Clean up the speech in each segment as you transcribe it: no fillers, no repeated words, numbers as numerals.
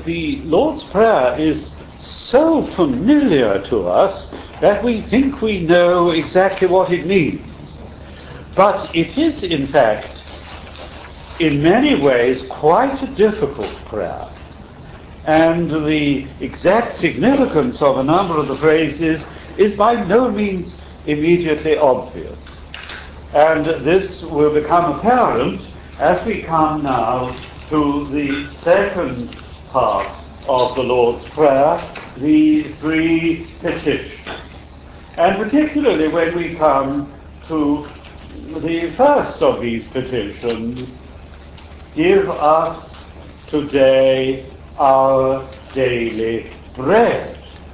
the Lord's Prayer is so familiar to us that we think we know exactly what it means. But it is, in fact, in many ways, quite a difficult prayer. And the exact significance of a number of the phrases is by no means immediately obvious. And this will become apparent as we come now to the second part of the Lord's Prayer, the three petitions. And particularly when we come to the first of these petitions, give us today our daily bread.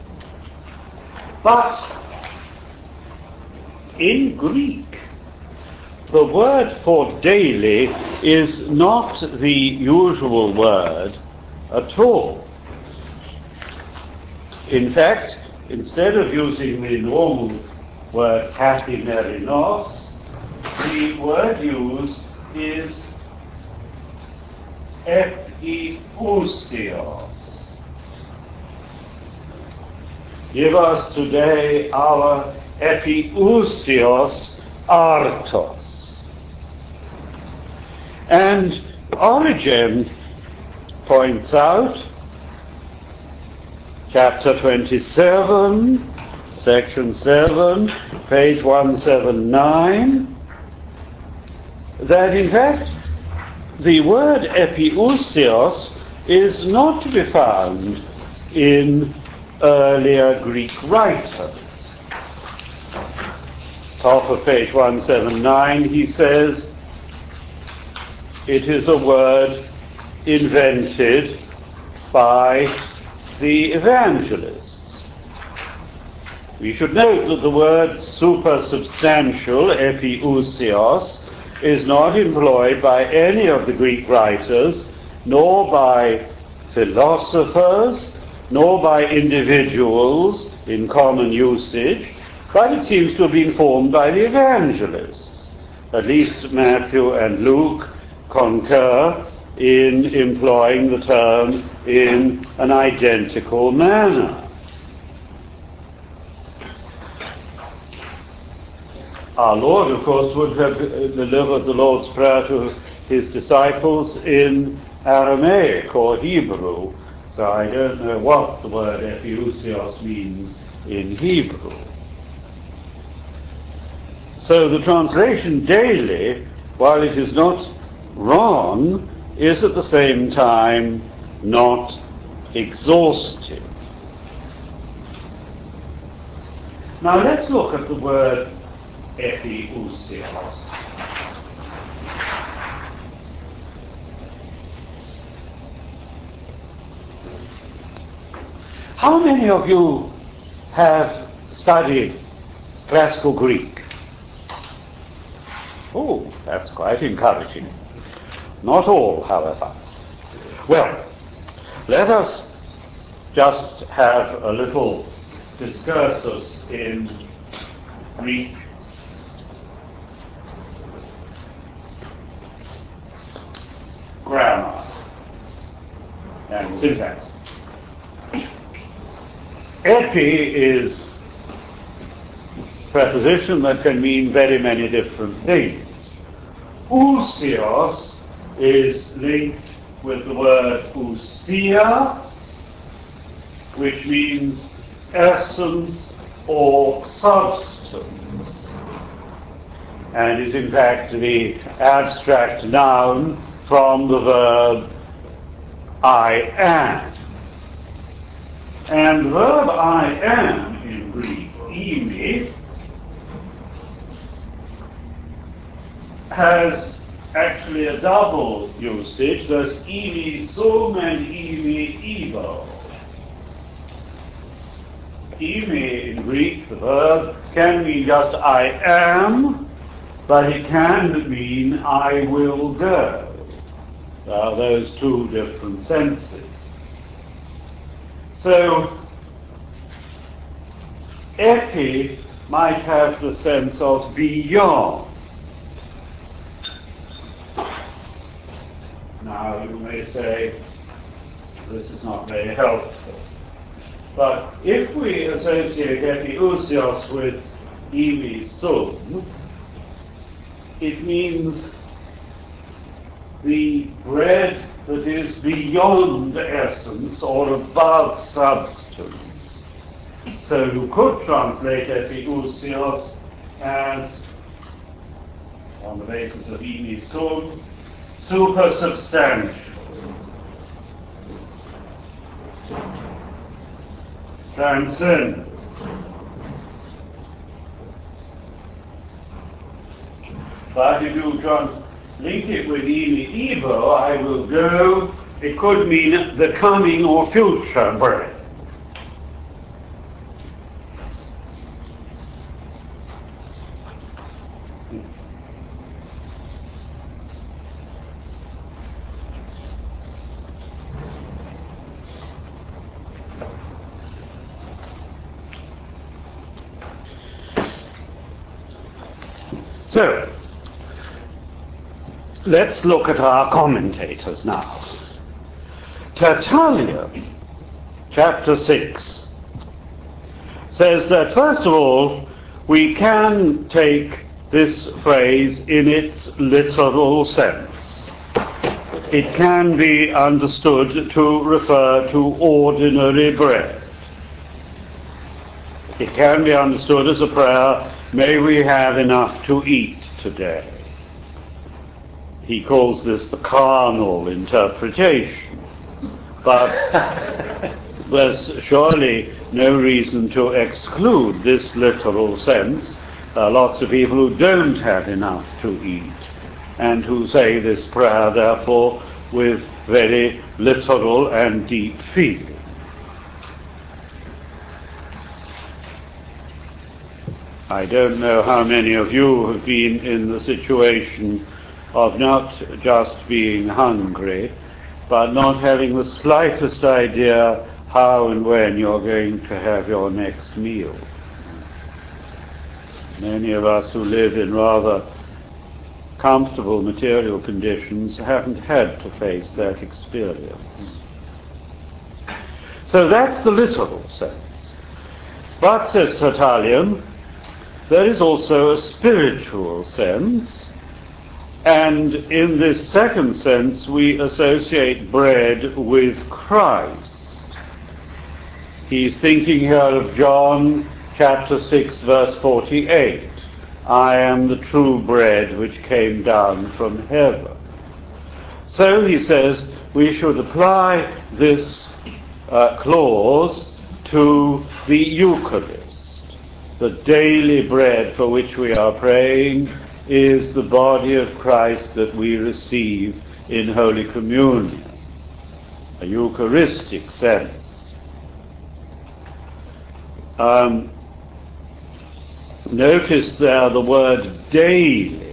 But in Greek, the word for daily is not the usual word at all. In fact, instead of using the normal word καθημερινός, the word used is epiousios. Give us today our epiousios artos. And Origen points out, chapter 27, section 7, page 179, that in fact the word epiousios is not to be found in earlier Greek writers. Top of page 179, he says, it is a word invented by the evangelists. We should note that the word supersubstantial, epiousios, is not employed by any of the Greek writers, nor by philosophers, nor by individuals in common usage, but it seems to have been formed by the evangelists. At least Matthew and Luke concur in employing the term in an identical manner. Our Lord, of course, would have delivered the Lord's Prayer to his disciples in Aramaic or Hebrew, so I don't know what the word epiousios means in Hebrew. So the translation daily, while it is not wrong, is at the same time not exhaustive. Now let's look at the word epiousios. How many of you have studied classical Greek? Oh, that's quite encouraging. Not all, however. Well, let us just have a little discursus in Greek grammar and syntax. Epi is a preposition that can mean very many different things. Ousios is linked with the word ousia, which means essence or substance, and is in fact the abstract noun from the verb I am. And the verb I am in Greek, imi, has actually a double usage. There's imi sum and imi evo. Imi in Greek, the verb, can mean just I am, but it can mean I will go. There are those two different senses. So, epi might have the sense of beyond. Now, you may say, this is not very helpful. But if we associate epiousios with imi sum, it means the bread that is beyond essence or above substance. So you could translate epiousios as, on the basis of imi sum, supersubstantial. Transcendent. But if you link it with evo, I will go, it could mean the coming or future bread. So, let's look at our commentators now. Tertullian, chapter 6, says that first of all, we can take this phrase in its literal sense. It can be understood to refer to ordinary bread. It can be understood as a prayer, may we have enough to eat today. He calls this the carnal interpretation. But there's surely no reason to exclude this literal sense. There are lots of people who don't have enough to eat and who say this prayer, therefore, with very literal and deep feeling. I don't know how many of you have been in the situation of not just being hungry, but not having the slightest idea how and when you're going to have your next meal. Many of us who live in rather comfortable material conditions haven't had to face that experience. So that's the literal sense. But, says Tertullian, there is also a spiritual sense, and in this second sense we associate bread with Christ. He's thinking here of John chapter 6 verse 48. I am the true bread which came down from heaven. So he says we should apply this clause to the Eucharist. The daily bread for which we are praying is the body of Christ that we receive in Holy Communion, a Eucharistic sense. Notice there the word daily.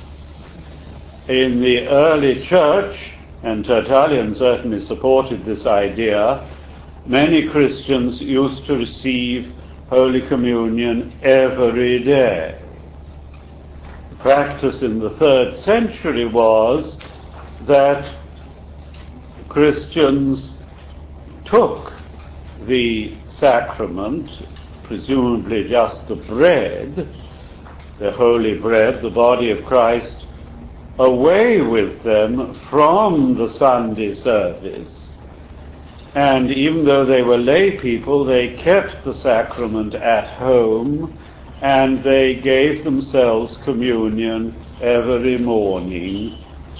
In the early church, and Tertullian certainly supported this idea, many Christians used to receive Holy Communion every day. The practice in the 3rd century was that Christians took the sacrament, presumably just the bread, the holy bread, the body of Christ, away with them from the Sunday service. And even though they were lay people, they kept the sacrament at home, and they gave themselves communion every morning,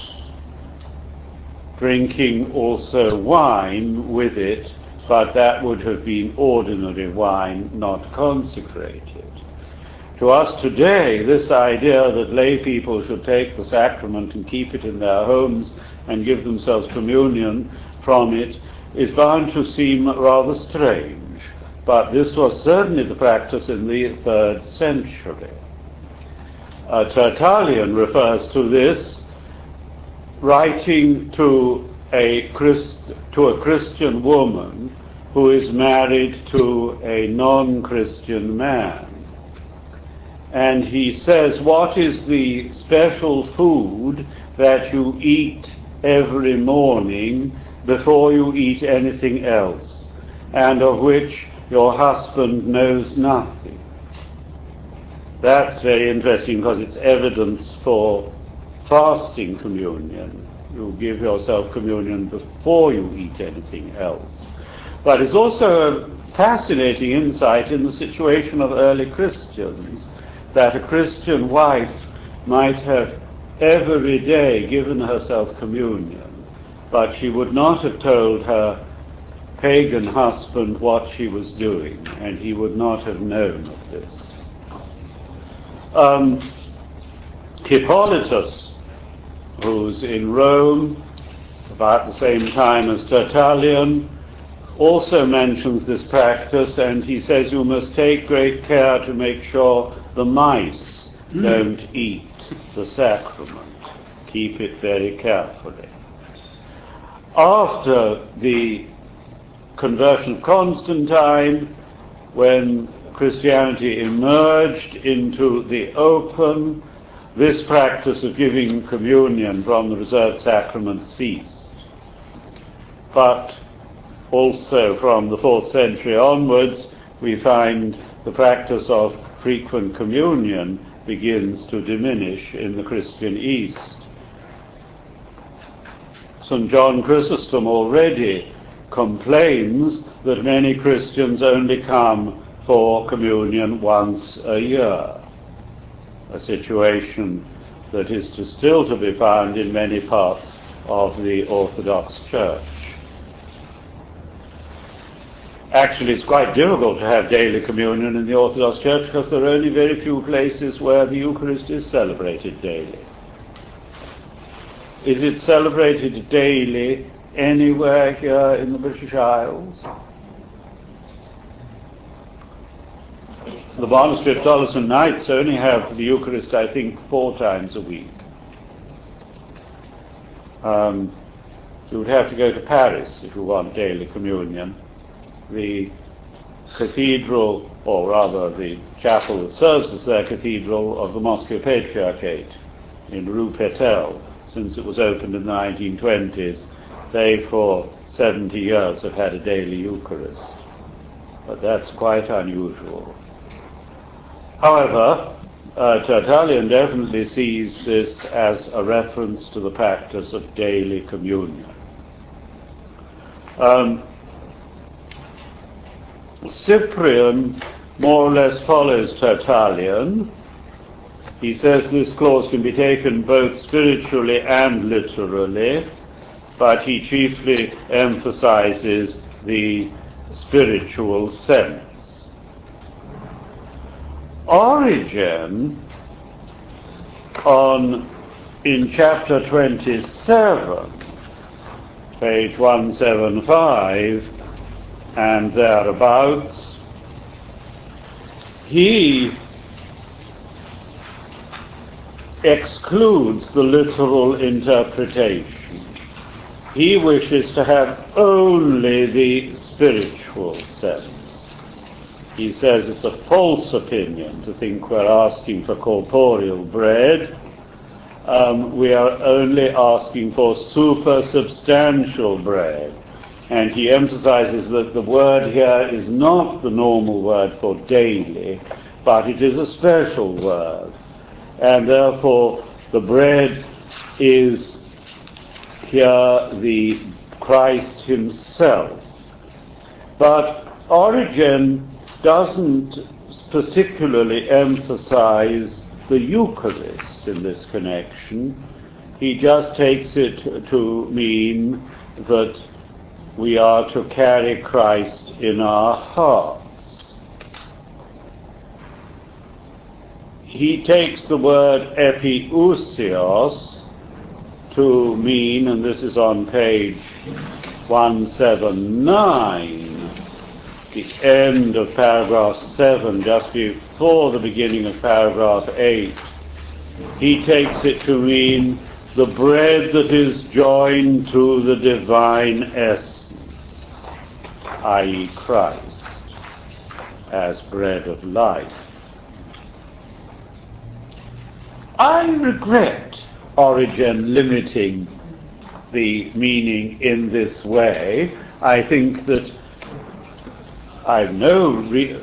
drinking also wine with it, but that would have been ordinary wine, not consecrated. To us today, this idea that lay people should take the sacrament and keep it in their homes and give themselves communion from it is bound to seem rather strange, but this was certainly the practice in the 3rd century. Tertullian refers to this, writing to a Christian woman who is married to a non-Christian man. And he says, what is the special food that you eat every morning before you eat anything else, and of which your husband knows nothing. That's very interesting because it's evidence for fasting communion. You give yourself communion before you eat anything else. But it's also a fascinating insight in the situation of early Christians, that a Christian wife might have every day given herself communion, but she would not have told her pagan husband what she was doing, and he would not have known of this. Hippolytus, who's in Rome about the same time as Tertullian, also mentions this practice, and he says you must take great care to make sure the mice don't eat the sacrament. Keep it very carefully. After the conversion of Constantine, when Christianity emerged into the open, this practice of giving communion from the reserved sacrament ceased. But also from the 4th century onwards, we find the practice of frequent communion begins to diminish in the Christian East. St. John Chrysostom already complains that many Christians only come for communion once a year, a situation that is still to be found in many parts of the Orthodox Church. Actually, it's quite difficult to have daily communion in the Orthodox Church because there are only very few places where the Eucharist is celebrated daily. Is it celebrated daily anywhere here in the British Isles? The monastery of Tolleson Knights only have the Eucharist, I think, 4 times a week. You would have to go to Paris if you want daily communion. The cathedral, or rather the chapel that serves as their cathedral, of the Moscow Patriarchate in Rue Pétel, since it was opened in the 1920s, they for 70 years have had a daily Eucharist. But that's quite unusual. However, Tertullian definitely sees this as a reference to the practice of daily communion. Cyprian more or less follows Tertullian. He says this clause can be taken both spiritually and literally, but he chiefly emphasizes the spiritual sense. Origen, in chapter 27, page 175 and thereabouts, he excludes the literal interpretation. He wishes to have only the spiritual sense. He says it's a false opinion to think we're asking for corporeal bread. We are only asking for supersubstantial bread. And he emphasizes that the word here is not the normal word for daily, but it is a special word. And therefore the bread is here the Christ himself. But Origen doesn't particularly emphasize the Eucharist in this connection. He just takes it to mean that we are to carry Christ in our hearts. He takes the word epiousios to mean, and this is on page 179, the end of paragraph 7, just before the beginning of paragraph 8. He takes it to mean the bread that is joined to the divine essence, i.e. Christ, as bread of life. I regret Origen limiting the meaning in this way. I think that I've no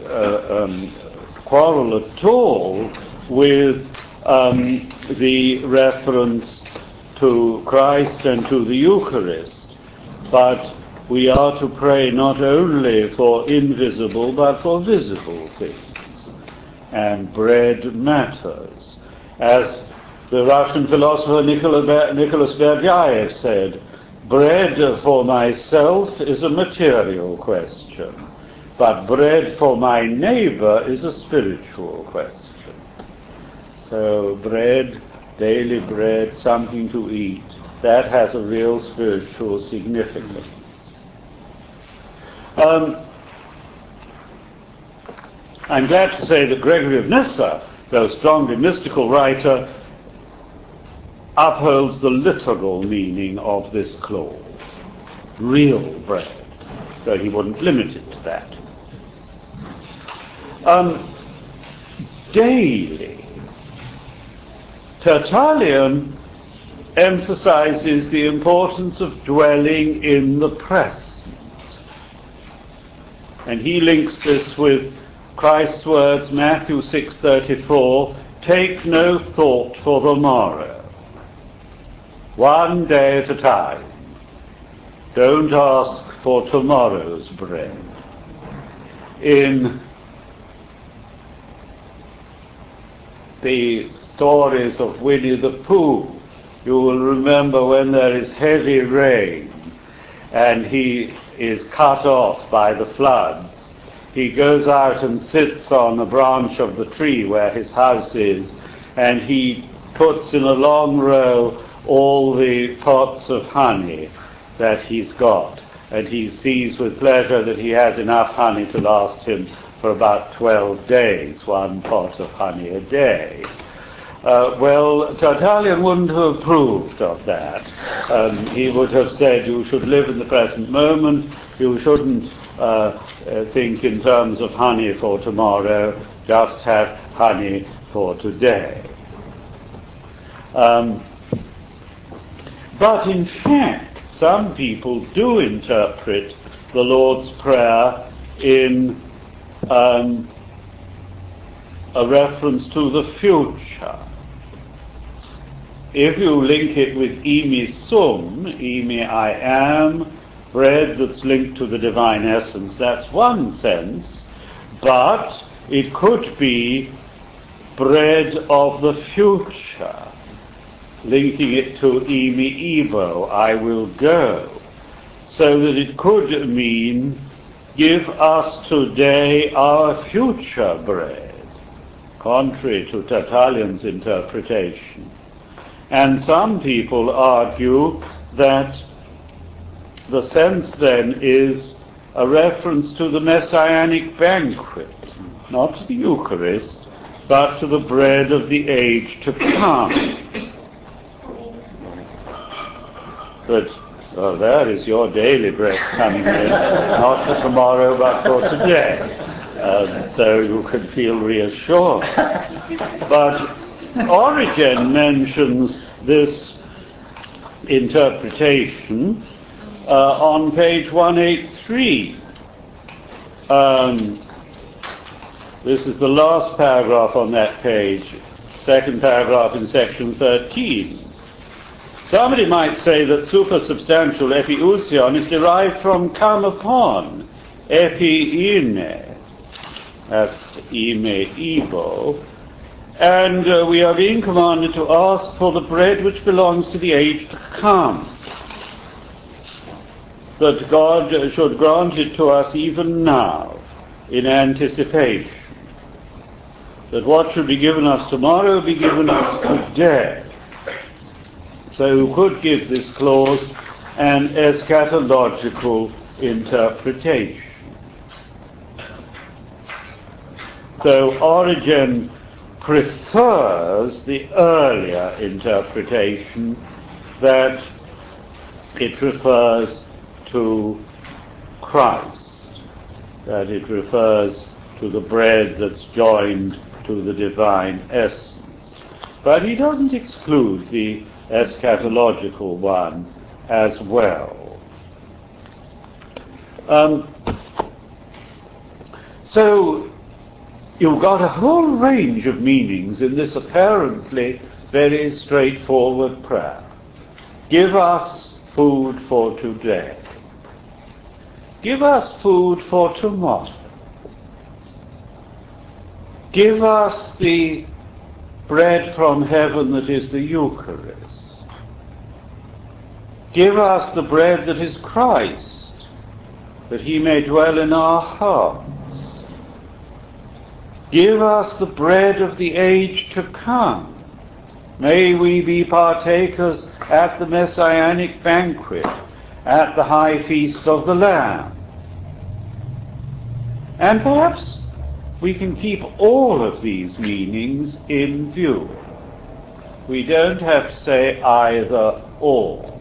quarrel at all with the reference to Christ and to the Eucharist, but we are to pray not only for invisible but for visible things, and bread matters. As the Russian philosopher Nicholas Berdyaev said, bread for myself is a material question, but bread for my neighbor is a spiritual question. So bread, daily bread, something to eat, that has a real spiritual significance. I'm glad to say that Gregory of Nyssa, though strongly mystical writer, upholds the literal meaning of this clause, real bread, though he wouldn't limit it to that. Daily. Tertullian emphasizes the importance of dwelling in the present. And he links this with Christ's words, Matthew 6:34, take no thought for the morrow. One day at a time. Don't ask for tomorrow's bread. In the stories of Winnie the Pooh, you will remember when there is heavy rain and he is cut off by the floods, he goes out and sits on a branch of the tree where his house is, and he puts in a long row all the pots of honey that he's got, and he sees with pleasure that he has enough honey to last him for about 12 days, one pot of honey a day. Well, Tertullian wouldn't have approved of that. He would have said you should live in the present moment, you shouldn't think in terms of honey for tomorrow, just have honey for today. But in fact, some people do interpret the Lord's Prayer in a reference to the future. If you link it with imi sum, imi I am, bread that's linked to the divine essence, that's one sense, but it could be bread of the future, linking it to imi ibo, I will go, so that it could mean give us today our future bread, contrary to Tertullian's interpretation. And some people argue that the sense then is a reference to the Messianic banquet, not to the Eucharist, but to the bread of the age to come. But there is your daily bread coming in, not for tomorrow, but for today. So you can feel reassured. But Origen mentions this interpretation on page 183. This is the last paragraph on that page, second paragraph in section 13. Somebody might say that supersubstantial epiousion is derived from come upon, epiine, that's ime ibo, and we are being commanded to ask for the bread which belongs to the age to come, that God should grant it to us even now, in anticipation, that what should be given us tomorrow be given us today. So you could give this clause an eschatological interpretation. So Origen prefers the earlier interpretation, that it refers to Christ, that it refers to the bread that's joined to the divine essence. But he doesn't exclude the eschatological ones as well. So you've got a whole range of meanings in this apparently very straightforward prayer. Give us food for today. Give us food for tomorrow. Give us the bread from heaven that is the Eucharist. Give us the bread that is Christ, that he may dwell in our hearts. Give us the bread of the age to come. May we be partakers at the Messianic banquet, at the high feast of the Lamb. And perhaps we can keep all of these meanings in view. We don't have to say either or.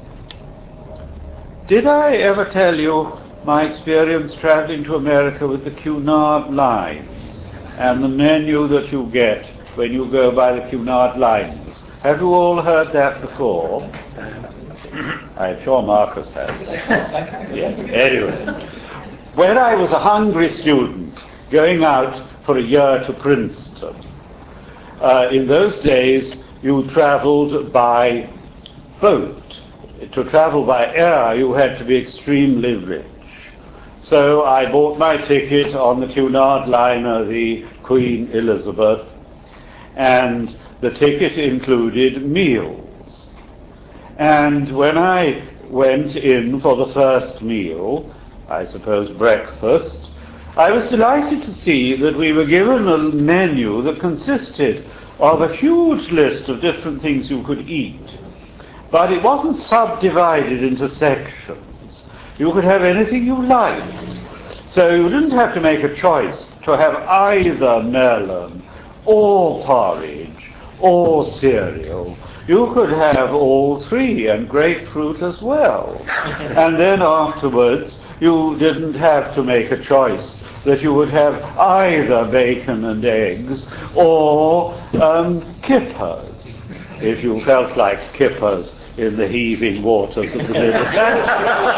Did I ever tell you my experience traveling to America with the Cunard lines and the menu that you get when you go by the Cunard lines? Have you all heard that before? I'm sure Marcus has. Yes. Anyway, when I was a hungry student going out for a year to Princeton, in those days you travelled by boat. To travel by air you had to be extremely rich. So I bought my ticket on the Cunard liner, the Queen Elizabeth, and the ticket included meals. And when I went in for the first meal, I suppose breakfast, I was delighted to see that we were given a menu that consisted of a huge list of different things you could eat. But it wasn't subdivided into sections. You could have anything you liked. So you didn't have to make a choice to have either melon or porridge or cereal. You could have all three, and grapefruit as well. And then afterwards, you didn't have to make a choice that you would have either bacon and eggs or kippers, if you felt like kippers in the heaving waters of the Mid-Atlantic.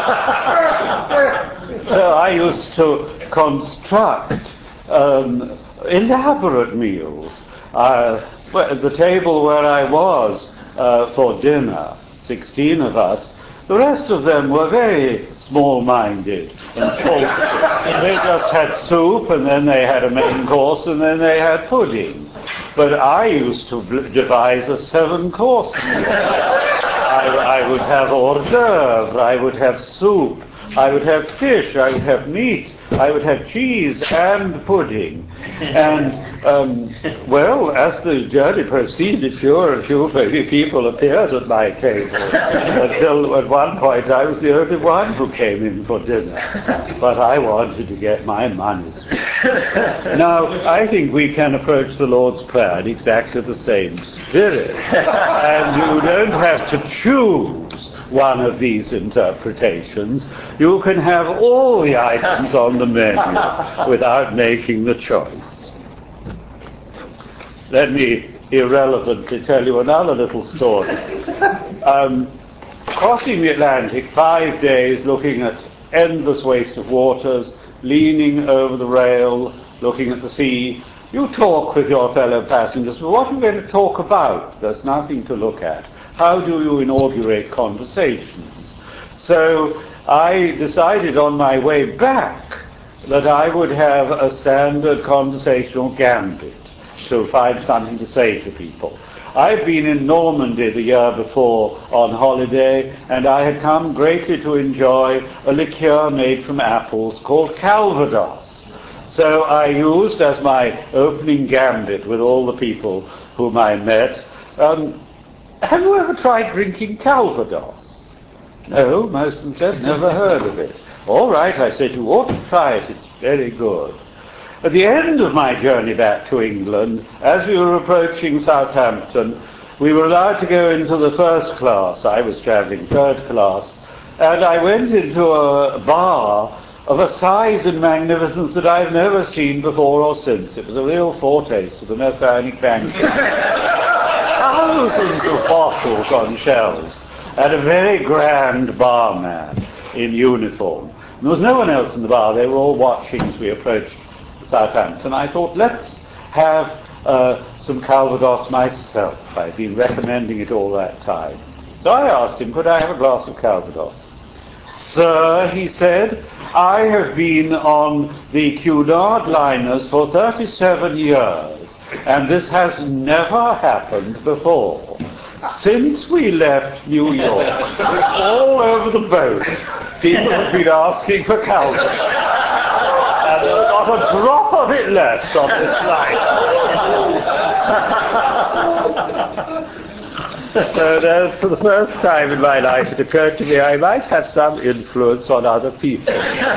So I used to construct elaborate meals. At the table where I was for dinner, 16 of us, the rest of them were very small-minded and faulty. They just had soup, and then they had a main course, and then they had pudding. But I used to devise a 7-course meal. I would have hors d'oeuvre, I would have soup, I would have fish, I would have meat, I would have cheese and pudding. And, well, as the journey proceeded, fewer and fewer people appeared at my table, until at one point I was the only one who came in for dinner. But I wanted to get my money's worth. Now, I think we can approach the Lord's Prayer in exactly the same spirit. And you don't have to choose one of these interpretations. You can have all the items on the menu without making the choice. Let me irrelevantly tell you another little story. Crossing the Atlantic, 5 days, looking at endless waste of waters, leaning over the rail, looking at the sea. You talk with your fellow passengers. Well, what are you going to talk about? There's nothing to look at. How do you inaugurate conversations? So I decided on my way back that I would have a standard conversational gambit to find something to say to people. I'd been in Normandy the year before on holiday, and I had come greatly to enjoy a liqueur made from apples called Calvados. So I used as my opening gambit with all the people whom I met, have you ever tried drinking Calvados? No, most of them said, never heard of it. All right, I said, you ought to try it, it's very good. At the end of my journey back to England, as we were approaching Southampton, we were allowed to go into the first class. I was travelling third class, and I went into a bar of a size and magnificence that I've never seen before or since. It was a real foretaste of the Messianic banquet. Thousands of bottles on shelves, and a very grand barman in uniform. And there was no one else in the bar. They were all watching as we approached Southampton. I thought, let's have some Calvados myself. I'd been recommending it all that time. So I asked him, could I have a glass of Calvados? Sir, he said, I have been on the Cunard liners for 37 years, and this has never happened before. Since we left New York, all over the boat, people have been asking for Calvados. And there's not a drop of it left on this line. So for the first time in my life it occurred to me I might have some influence on other people.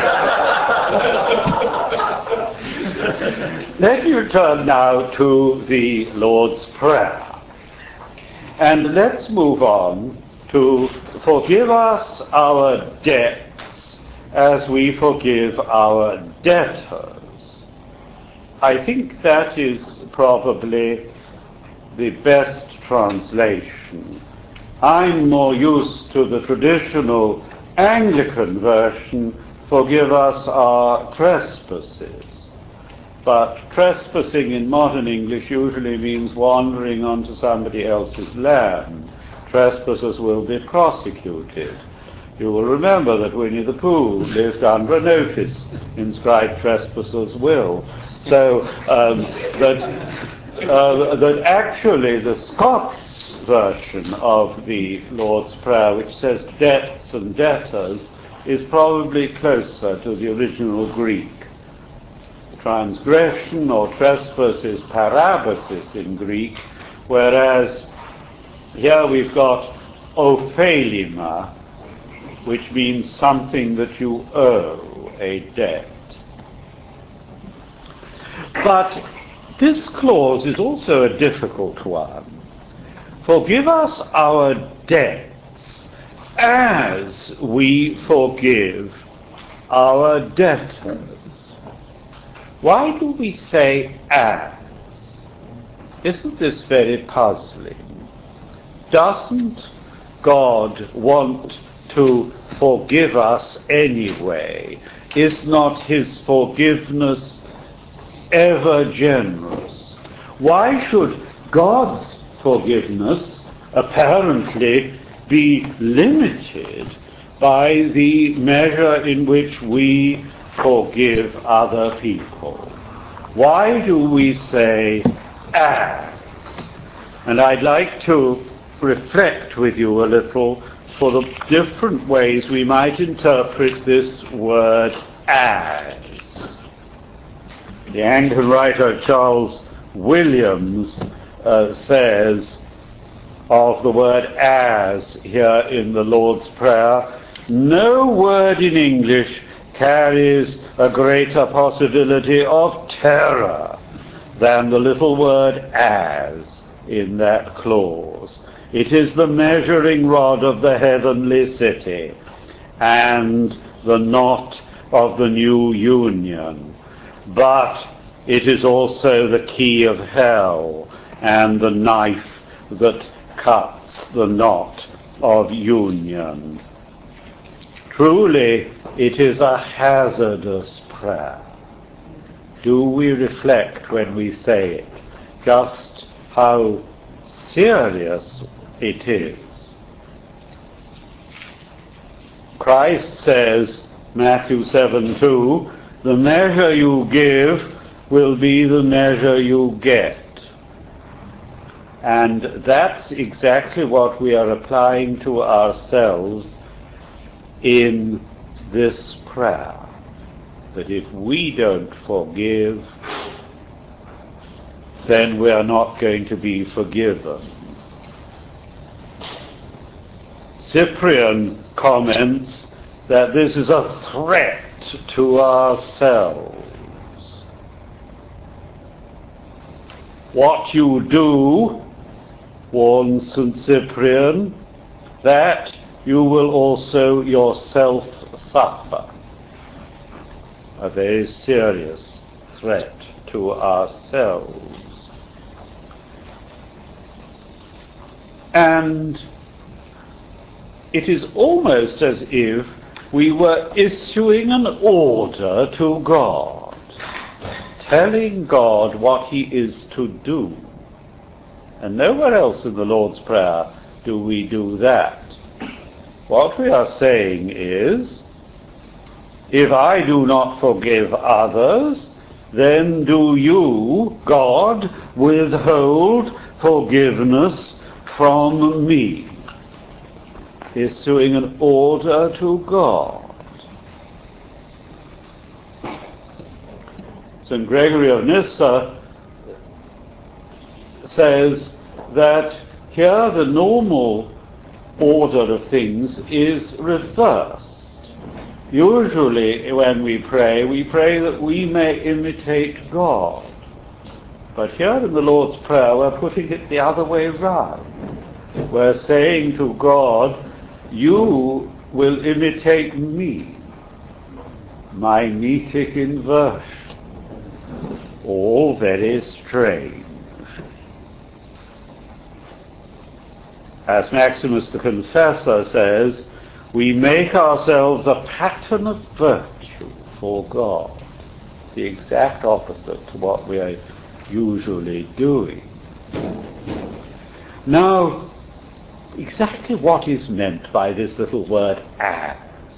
Let me turn now to the Lord's Prayer. And let's move on to forgive us our debts as we forgive our debtors. I think that is probably the best translation. I'm more used to the traditional Anglican version, forgive us our trespasses. But trespassing in modern English usually means wandering onto somebody else's land. Trespassers will be prosecuted. You will remember that Winnie the Pooh lived under a notice inscribed "Trespassers will." So that actually the Scots version of the Lord's Prayer, which says debts and debtors, is probably closer to the original Greek. Transgression or trespass is parabasis in Greek, whereas here we've got ophelima, which means something that you owe, a debt. But this clause is also a difficult one. Forgive us our debts as we forgive our debtors. Why do we say as? Isn't this very puzzling? Doesn't God want to forgive us anyway? Is not his forgiveness ever generous? Why should God's forgiveness apparently be limited by the measure in which we forgive other people? Why do we say as? And I'd like to reflect with you a little for the different ways we might interpret this word as. The Anglican writer Charles Williams says of the word as here in the Lord's Prayer, no word in English carries a greater possibility of terror than the little word as in that clause. It is the measuring rod of the heavenly city and the knot of the new union. But it is also the key of hell and the knife that cuts the knot of union. Truly, it is a hazardous prayer. Do we reflect when we say it just how serious it is? Christ says, Matthew 7:2, the measure you give will be the measure you get. And that's exactly what we are applying to ourselves in this prayer. That if we don't forgive, then we are not going to be forgiven. Cyprian comments that this is a threat to ourselves. What you do, warns St. Cyprian, that you will also yourself suffer. A very serious threat to ourselves. And it is almost as if we were issuing an order to God, telling God what he is to do. And nowhere else in the Lord's Prayer do we do that. What we are saying is, if I do not forgive others, then do you, God, withhold forgiveness from me. Issuing an order to God. St. Gregory of Nyssa says that here the normal order of things is reversed. Usually when we pray that we may imitate God. But here in the Lord's Prayer we're putting it the other way round. We're saying to God, you will imitate me. Mimetic inversion. All very strange. As Maximus the Confessor says, we make ourselves a pattern of virtue for God. The exact opposite to what we are usually doing. Now, exactly what is meant by this little word as?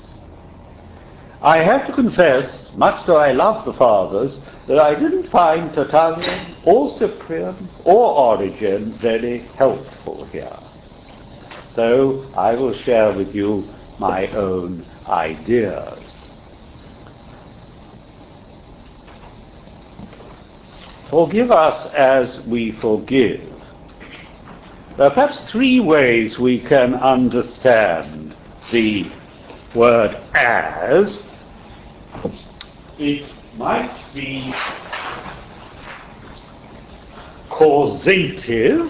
I have to confess, much though I love the Fathers, that I didn't find Tertullian or Cyprian or Origen very helpful here. So I will share with you my own ideas. Forgive us as we forgive. There are perhaps three ways we can understand the word as. It might be causative,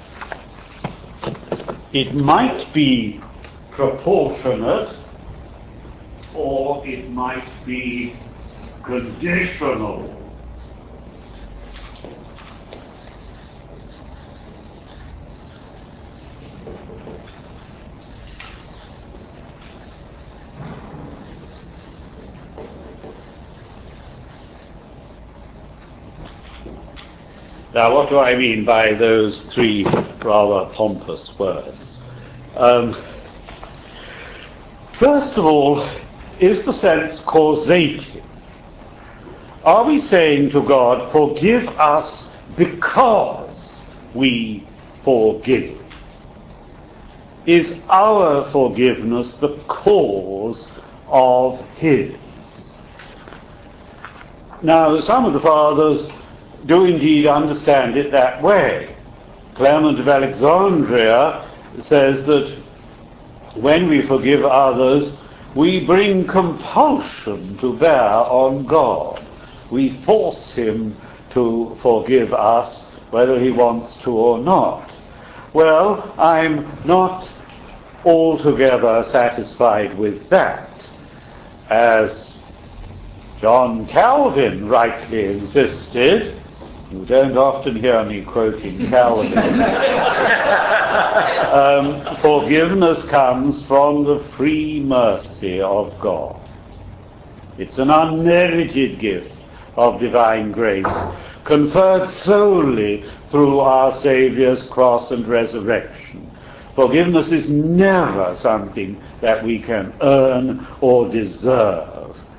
it might be proportionate, or it might be conditional. Now, what do I mean by those three rather pompous words? First of all, is the sense causative? Are we saying to God, forgive us because we forgive? Is our forgiveness the cause of his? Now, some of the Fathers do indeed understand it that way. Clement of Alexandria says that when we forgive others, we bring compulsion to bear on God. We force him to forgive us, whether he wants to or not. Well, I'm not altogether satisfied with that. As John Calvin rightly insisted, you don't often hear me quoting Calvin. Forgiveness comes from the free mercy of God. It's an unmerited gift of divine grace, conferred solely through our Saviour's cross and resurrection. Forgiveness is never something that we can earn or deserve.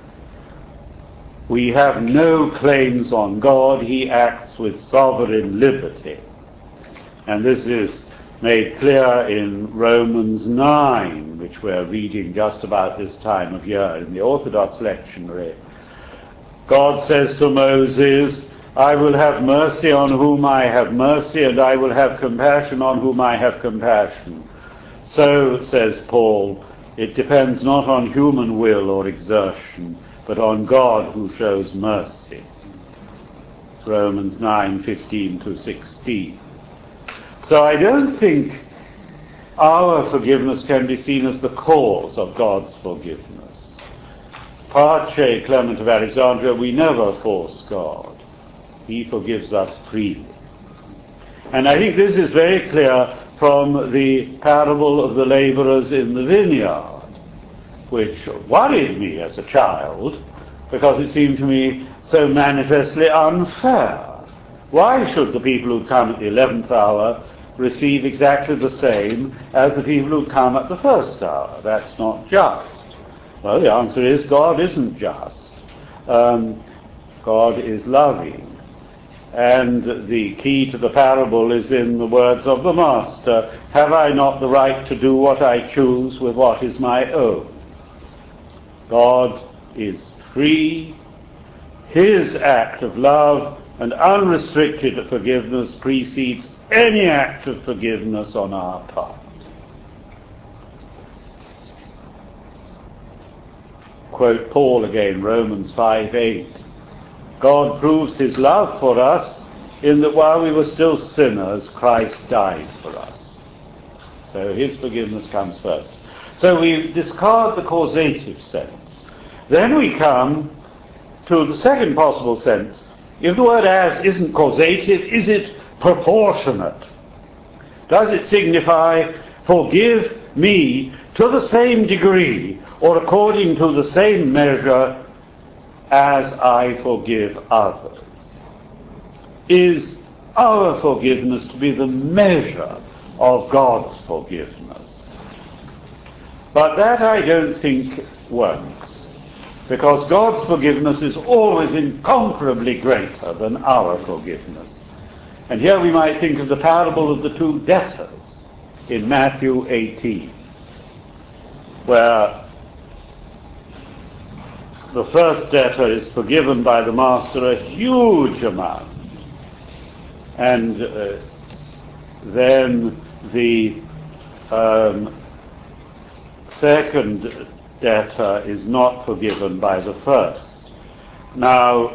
We have no claims on God. He acts with sovereign liberty. And this is made clear in Romans 9, which we're reading just about this time of year in the Orthodox lectionary. God says to Moses, I will have mercy on whom I have mercy, and I will have compassion on whom I have compassion. So, says Paul, it depends not on human will or exertion, but on God who shows mercy. Romans 9:15 to 16. So I don't think our forgiveness can be seen as the cause of God's forgiveness. Parce Clement of Alexandria, we never force God. He forgives us freely. And I think this is very clear from the parable of the labourers in the vineyard, which worried me as a child because it seemed to me so manifestly unfair. Why should the people who come at the 11th hour receive exactly the same as the people who come at the first hour? That's not just. Well, the answer is God isn't just. God is loving. And the key to the parable is in the words of the Master, "Have I not the right to do what I choose with what is my own?" God is free. His act of love and unrestricted forgiveness precedes any act of forgiveness on our part. Quote Paul again, Romans 5:8. God proves his love for us in that while we were still sinners, Christ died for us. So his forgiveness comes first. So we discard the causative sense. Then we come to the second possible sense. If the word "as" isn't causative, is it proportionate? Does it signify, forgive me to the same degree or according to the same measure as I forgive others? Is our forgiveness to be the measure of God's forgiveness? But that I don't think works, because God's forgiveness is always incomparably greater than our forgiveness. And here we might think of the parable of the two debtors in Matthew 18, where the first debtor is forgiven by the master a huge amount, and then the second debtor is not forgiven by the first. Now,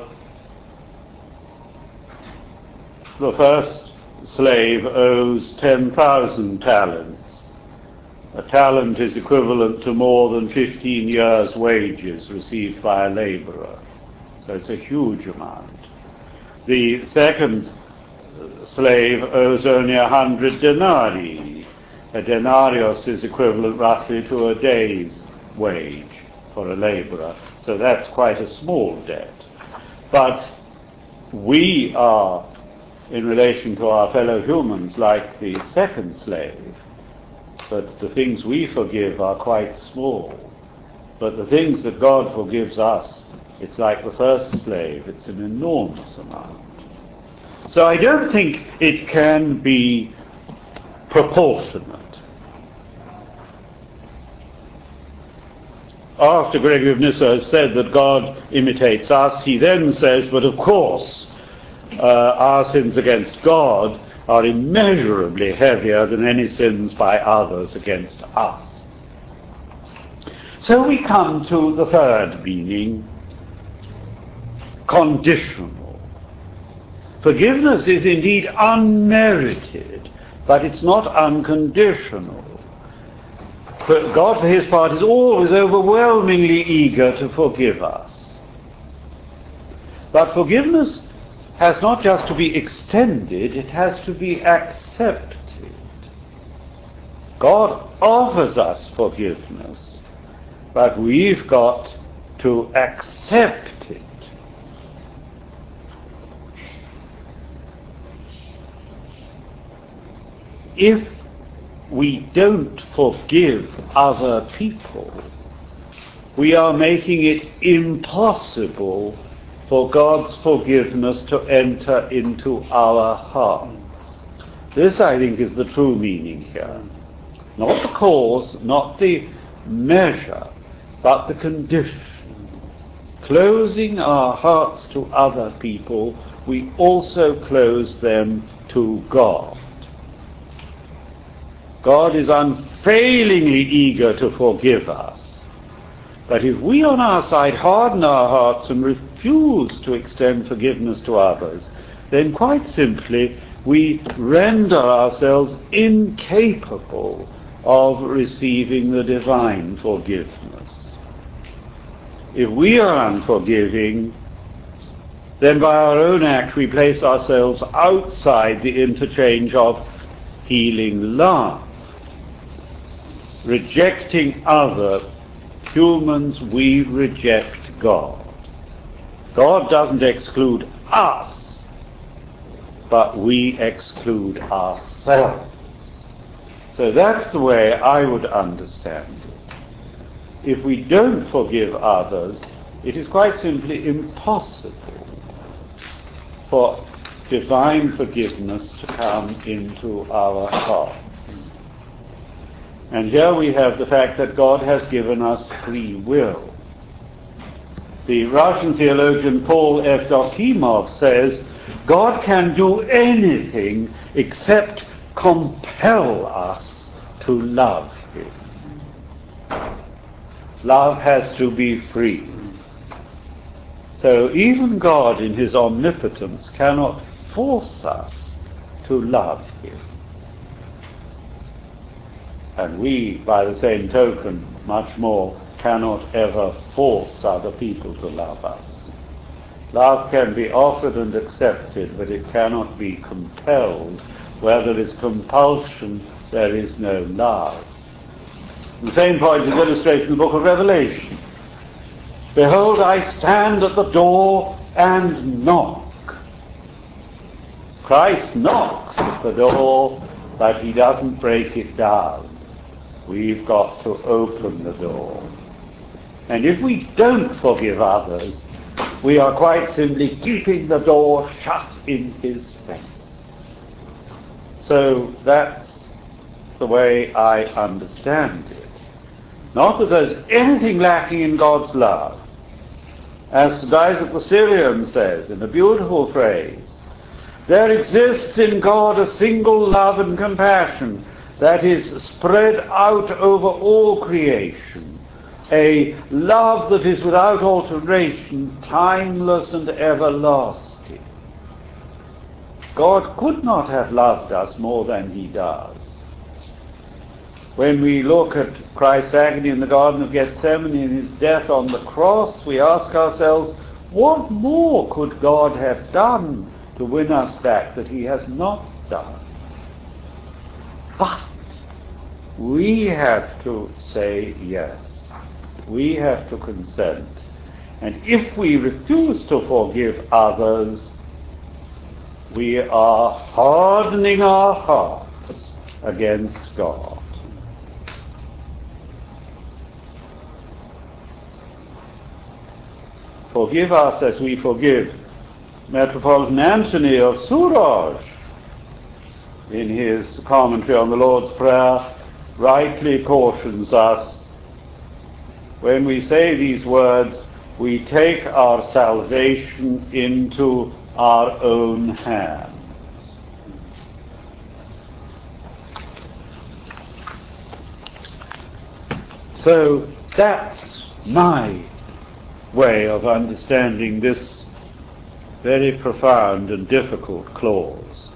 the first slave owes 10,000 talents. A talent is equivalent to more than 15 years' wages received by a labourer. So it's a huge amount. The second slave owes only 100 denarii. A denarius is equivalent roughly to a day's wage for a labourer. So that's quite a small debt. But we are, in relation to our fellow humans, like the second slave. But the things we forgive are quite small. But the things that God forgives us, it's like the first slave. It's an enormous amount. So I don't think it can be proportionate. After Gregory of Nyssa has said that God imitates us, he then says, but of course, our sins against God are immeasurably heavier than any sins by others against us. So we come to the third meaning, conditional. Forgiveness is indeed unmerited, but it's not unconditional. God, for his part, is always overwhelmingly eager to forgive us. But forgiveness has not just to be extended, it has to be accepted. God offers us forgiveness, but we've got to accept it. If we don't forgive other people, we are making it impossible for God's forgiveness to enter into our hearts. This, I think, is the true meaning here. Not the cause, not the measure, but the condition. Closing our hearts to other people, we also close them to God. God is unfailingly eager to forgive us. But if we on our side harden our hearts and refuse to extend forgiveness to others, then quite simply we render ourselves incapable of receiving the divine forgiveness. If we are unforgiving, then by our own act we place ourselves outside the interchange of healing love. Rejecting other humans, we reject God. God doesn't exclude us, but we exclude ourselves. So that's the way I would understand it. If we don't forgive others, it is quite simply impossible for divine forgiveness to come into our hearts. And here we have the fact that God has given us free will. The Russian theologian Paul Evdokimov says, God can do anything except compel us to love him. Love has to be free. So even God in his omnipotence cannot force us to love him. And we, by the same token, much more, cannot ever force other people to love us. Love can be offered and accepted, but it cannot be compelled. Where there is compulsion, there is no love. The same point is illustrated in the book of Revelation. Behold, I stand at the door and knock. Christ knocks at the door, but he doesn't break it down. We've got to open the door. And if we don't forgive others, we are quite simply keeping the door shut in his face. So that's the way I understand it. Not that there's anything lacking in God's love. As St. Isaac the Syrian says in a beautiful phrase, there exists in God a single love and compassion that is spread out over all creation, a love that is without alteration, timeless and everlasting. God could not have loved us more than he does. When we look at Christ's agony in the Garden of Gethsemane and his death on the cross, we ask ourselves, what more could God have done to win us back that he has not done? But we have to say yes. We have to consent. And if we refuse to forgive others, we are hardening our hearts against God. Forgive us as we forgive. Metropolitan Anthony of Suraj, in his commentary on the Lord's Prayer, rightly cautions us, when we say these words, we take our salvation into our own hands. So that's my way of understanding this very profound and difficult clause.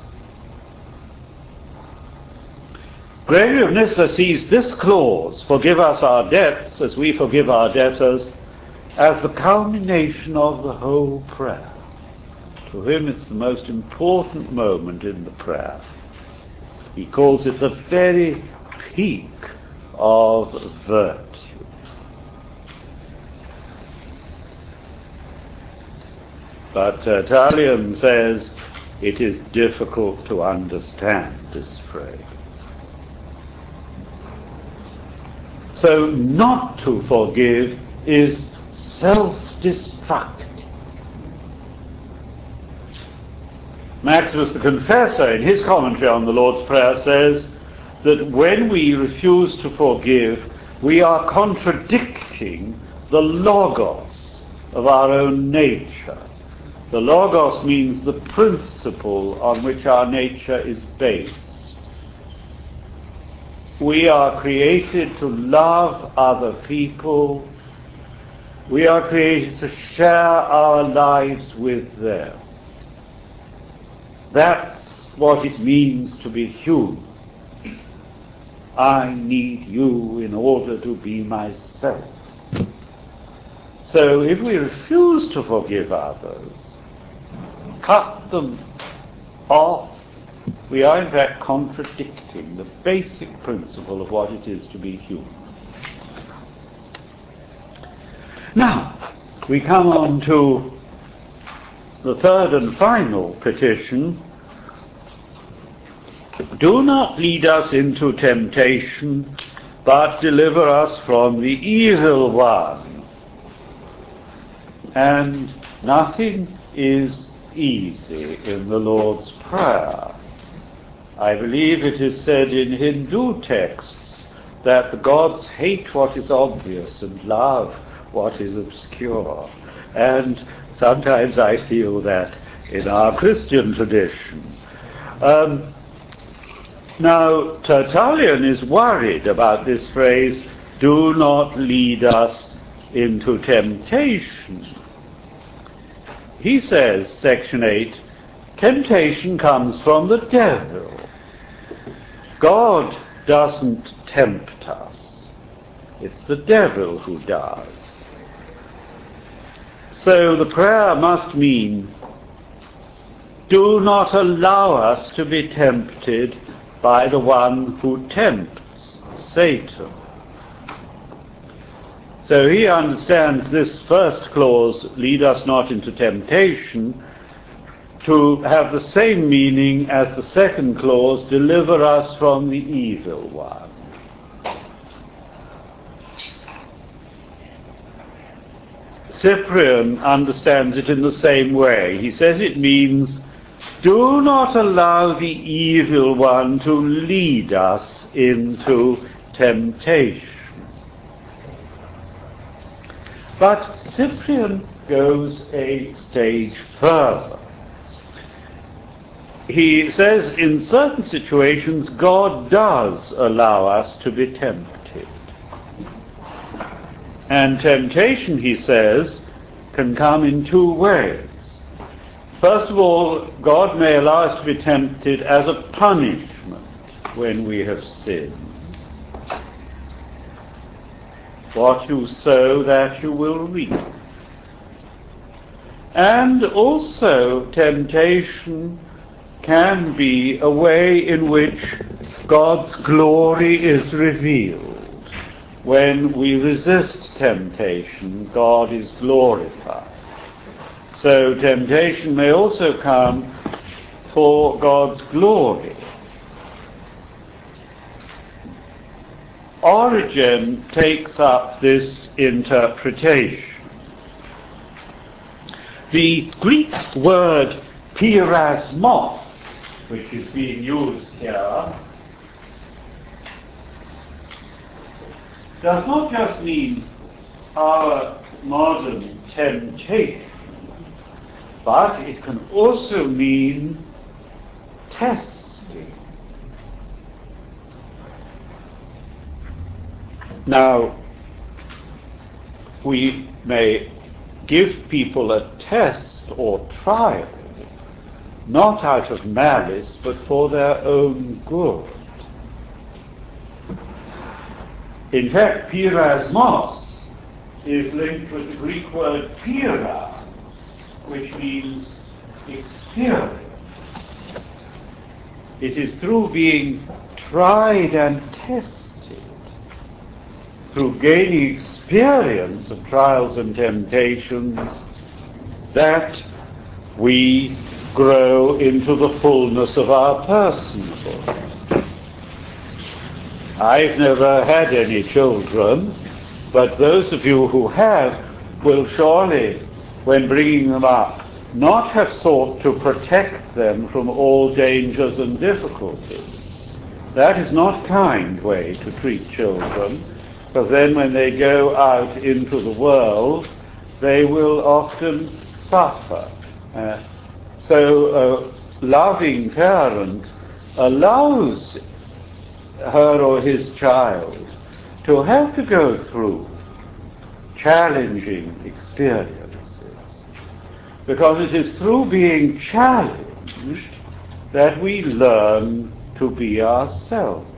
Gregory of Nyssa sees this clause, forgive us our debts as we forgive our debtors, as the culmination of the whole prayer. To him it's the most important moment in the prayer. He calls it the very peak of virtue. But Tertullian says it is difficult to understand this phrase. So not to forgive is self-destructive. Maximus the Confessor, in his commentary on the Lord's Prayer, says that when we refuse to forgive, we are contradicting the logos of our own nature. The logos means the principle on which our nature is based. We are created to love other people. We are created to share our lives with them. That's what it means to be human. I need you in order to be myself. So if we refuse to forgive others, cut them off, we are in fact contradicting the basic principle of what it is to be human. Now, we come on to the third and final petition. Do not lead us into temptation, but deliver us from the evil one. And nothing is easy in the Lord's Prayer. I believe it is said in Hindu texts that the gods hate what is obvious and love what is obscure. And sometimes I feel that in our Christian tradition. Now, Tertullian is worried about this phrase, do not lead us into temptation. He says, section 8, temptation comes from the devil. God doesn't tempt us. It's the devil who does. So the prayer must mean, do not allow us to be tempted by the one who tempts, Satan. So he understands this first clause, lead us not into temptation, to have the same meaning as the second clause, deliver us from the evil one. Cyprian understands it in the same way. He says it means, do not allow the evil one to lead us into temptation. But Cyprian goes a stage further. He says in certain situations God does allow us to be tempted. And temptation, he says, can come in two ways. First of all, God may allow us to be tempted as a punishment when we have sinned. What you sow, that you will reap. And also, temptation can be a way in which God's glory is revealed. When we resist temptation, God is glorified. So temptation may also come for God's glory. Origen takes up this interpretation. The Greek word peirasmos, which is being used here, does not just mean our modern temptation, but it can also mean testing. Now, we may give people a test or trial, not out of malice, but for their own good. In fact, peirasmos is linked with the Greek word pira, which means experience. It is through being tried and tested, through gaining experience of trials and temptations, that we grow into the fullness of our personhood. I've never had any children, but those of you who have will surely, when bringing them up, not have sought to protect them from all dangers and difficulties. That is not a kind way to treat children, because then when they go out into the world, they will often suffer. So a loving parent allows her or his child to have to go through challenging experiences, because it is through being challenged that we learn to be ourselves.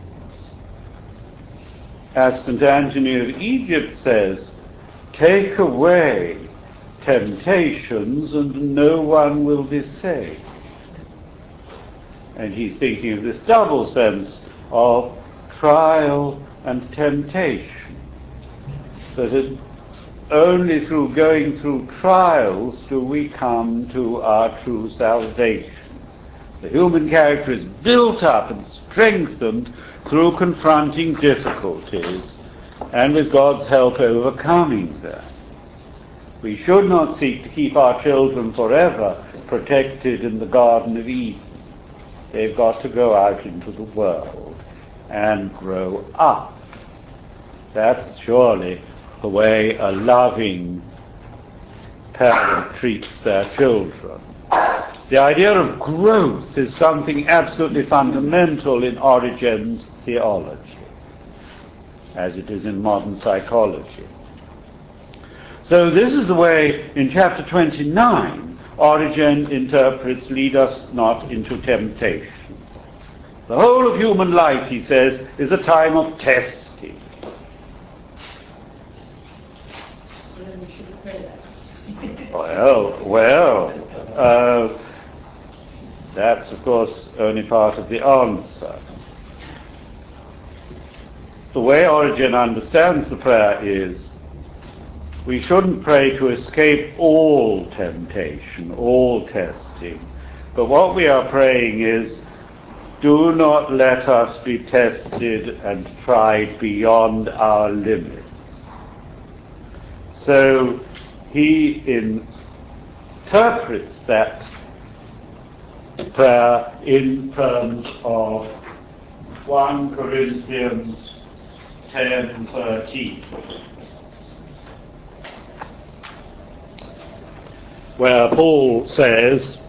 As St. Anthony of Egypt says, take away temptations and no one will be saved. And he's thinking of this double sense of trial and temptation. That only through going through trials do we come to our true salvation. The human character is built up and strengthened through confronting difficulties and with God's help overcoming them. We should not seek to keep our children forever protected in the Garden of Eden. They've got to go out into the world and grow up. That's surely the way a loving parent treats their children. The idea of growth is something absolutely fundamental in Origen's theology, as it is in modern psychology. So this is the way, in chapter 29, Origen interprets, lead us not into temptation. The whole of human life, he says, is a time of testing. So then we should pray that. Well, that's, of course, only part of the answer. The way Origen understands the prayer is, we shouldn't pray to escape all temptation, all testing. But what we are praying is, do not let us be tested and tried beyond our limits. So he interprets that prayer in terms of 1 Corinthians 10:13. Where Paul says,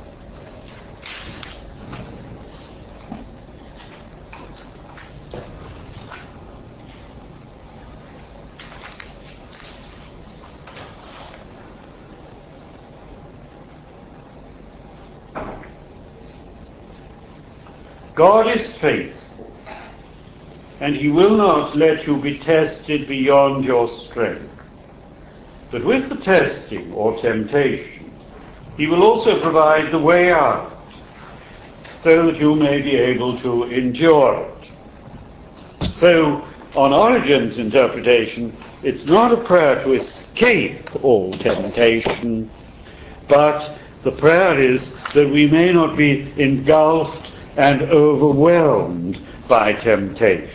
God is faithful, and he will not let you be tested beyond your strength. But with the testing or temptation, he will also provide the way out, so that you may be able to endure it. So, on Origen's interpretation, it's not a prayer to escape all temptation, but the prayer is that we may not be engulfed and overwhelmed by temptation.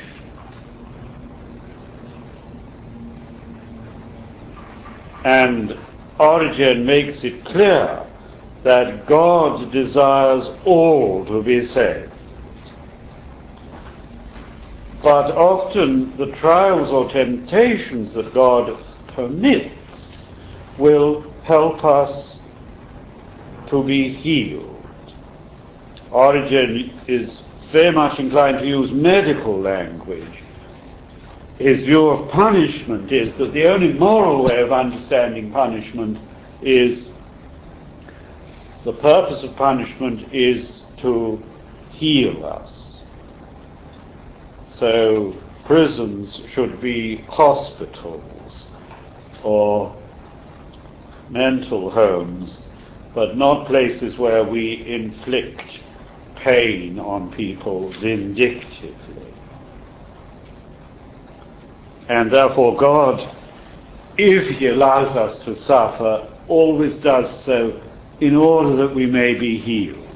And Origen makes it clear that God desires all to be saved. But often the trials or temptations that God permits will help us to be healed. Origen is very much inclined to use medical language. His view of punishment is that the only moral way of understanding punishment is the purpose of punishment is to heal us. So prisons should be hospitals or mental homes, but not places where we inflict pain on people vindictively. And therefore God, if he allows us to suffer, always does so in order that we may be healed.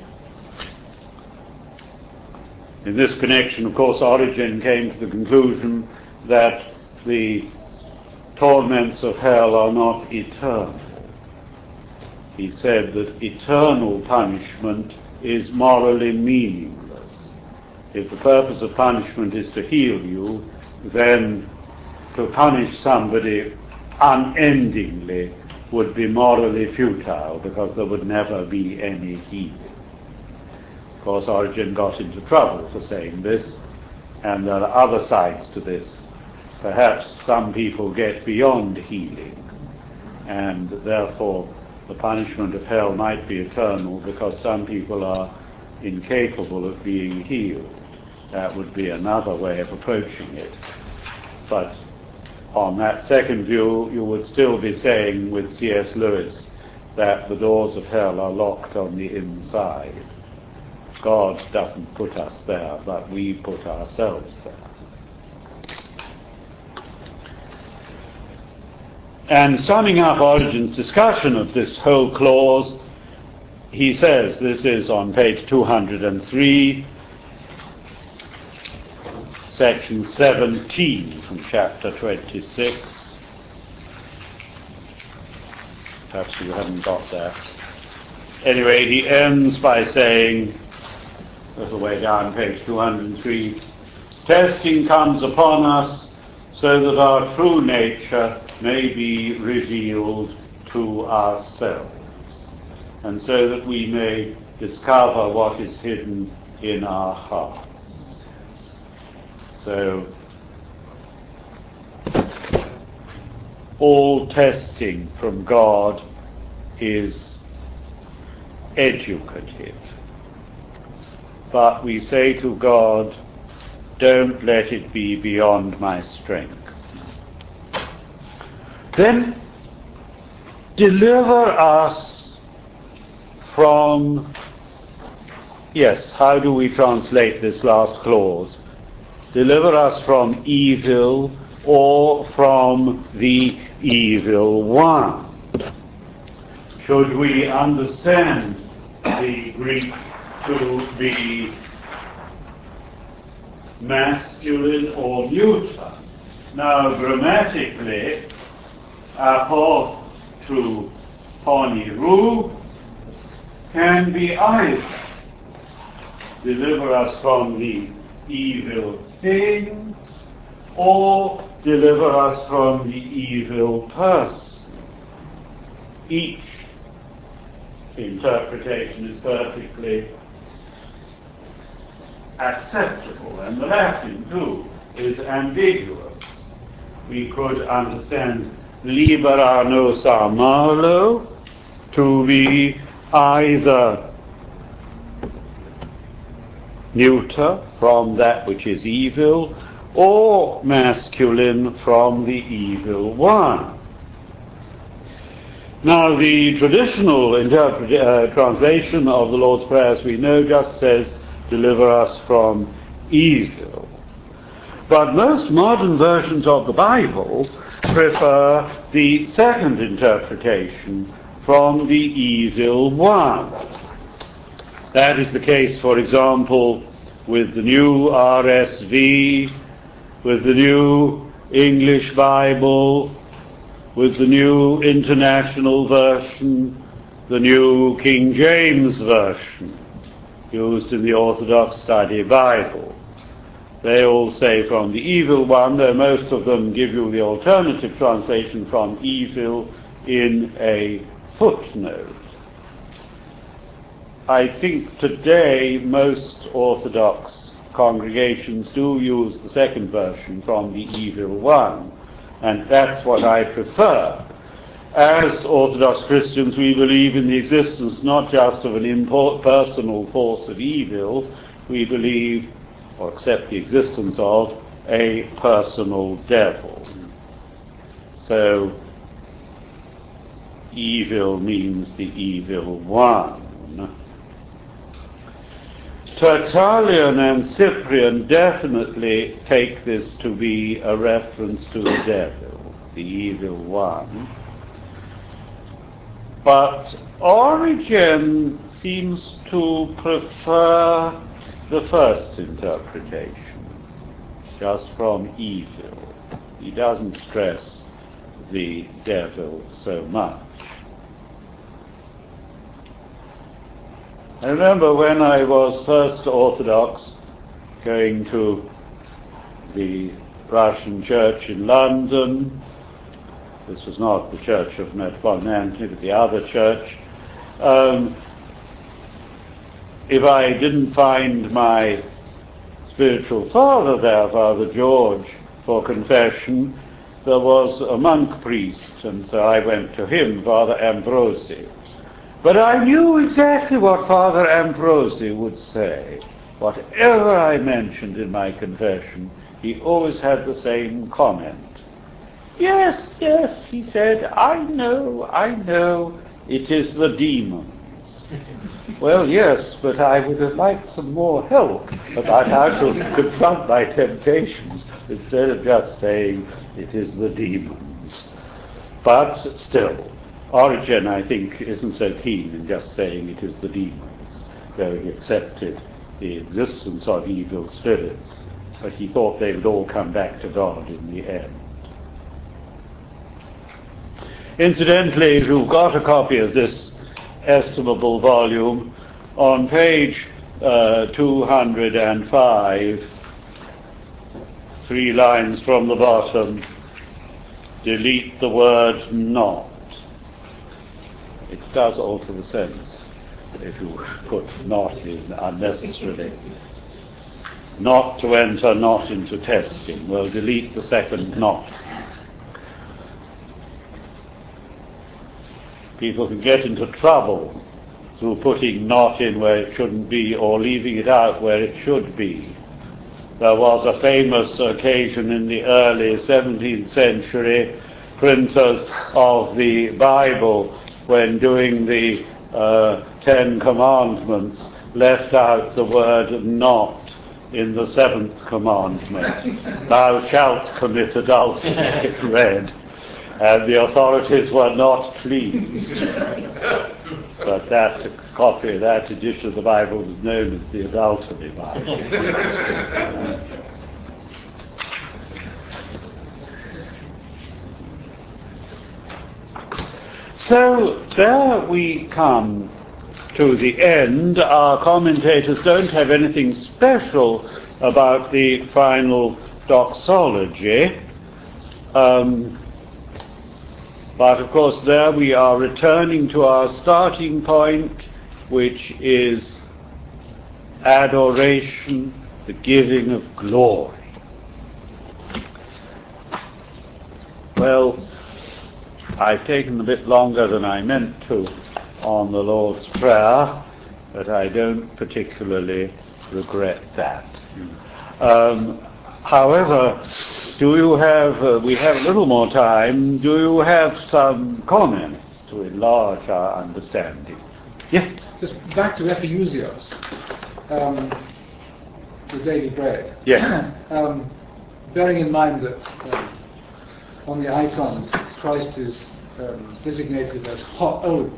In this connection, of course, Origen came to the conclusion that the torments of hell are not eternal. He said that eternal punishment is morally meaningless. If the purpose of punishment is to heal you, then to punish somebody unendingly would be morally futile, because there would never be any healing. Of course, Origen got into trouble for saying this, and there are other sides to this. Perhaps some people get beyond healing, and therefore the punishment of hell might be eternal because some people are incapable of being healed. That would be another way of approaching it. But on that second view, you would still be saying with C.S. Lewis that the doors of hell are locked on the inside. God doesn't put us there, but we put ourselves there. And summing up Origen's discussion of this whole clause, he says, this is on page 203, section 17 from chapter 26. Perhaps you haven't got that. Anyway, he ends by saying, a little way down, page 203, testing comes upon us so that our true nature may be revealed to ourselves, and so that we may discover what is hidden in our hearts. So, all testing from God is educative. But we say to God, don't let it be beyond my strength. Then deliver us from, yes, how do we translate this last clause? Deliver us from evil or from the evil one. Should we understand the Greek to be masculine or neuter? Now, grammatically, apo to poniru can be either. Deliver us from the evil thing, or deliver us from the evil person. Each interpretation is perfectly acceptable, and the Latin too is ambiguous. We could understand libera nos a malo to be either neuter from that which is evil, or masculine from the evil one. Now, the traditional translation of the Lord's Prayer, as we know, just says, deliver us from evil. But most modern versions of the Bible prefer the second interpretation, from the evil one. That is the case, for example, with the new RSV, with the new English Bible, with the new International Version, the new King James Version, used in the Orthodox Study Bible. They all say from the evil one, though most of them give you the alternative translation from evil in a footnote. I think today most Orthodox congregations do use the second version, from the evil one, and that's what I prefer. As Orthodox Christians, we believe in the existence not just of an impersonal force of evil, we believe, or accept the existence of, a personal devil. So, evil means the evil one. Tertullian and Cyprian definitely take this to be a reference to the devil, the evil one. But Origen seems to prefer the first interpretation, just from evil. He doesn't stress the devil so much. I remember when I was first Orthodox, going to the Russian church in London. This was not the church of Metropolitan Antony, but the other church. If I didn't find my spiritual father there, Father George, for confession, there was a monk priest, and so I went to him, Father Ambrosi. But I knew exactly what Father Ambrosi would say. Whatever I mentioned in my confession, he always had the same comment. Yes, yes, he said, I know, it is the demons. Well, yes, but I would have liked some more help about how to confront my temptations instead of just saying it is the demons. But still, Origen, I think, isn't so keen in just saying it is the demons, though he accepted the existence of evil spirits, but he thought they would all come back to God in the end. Incidentally, if you've got a copy of this estimable volume, on page 205, 3 lines from the bottom, delete the word not. It does alter the sense if you put not in unnecessarily. Not to enter, not into testing. Well, delete the second not. People can get into trouble through putting not in where it shouldn't be or leaving it out where it should be. There was a famous occasion in the early 17th century, printers of the Bible, when doing the 10 Commandments, left out the word not in the 7th commandment. Thou shalt commit adultery, it read. And the authorities were not pleased. But that copy, that edition of the Bible was known as the Adultery Bible. So there we come to the end. Our commentators don't have anything special about the final doxology. But of course there we are returning to our starting point, which is adoration, the giving of glory. Well, I've taken a bit longer than I meant to on the Lord's Prayer, but I don't particularly regret that. However, do you have, we have a little more time, do you have some comments to enlarge our understanding? Yes? Just back to Ephiousios, the daily bread. Yes. Bearing in mind that on the icons, Christ is designated as Ho'od.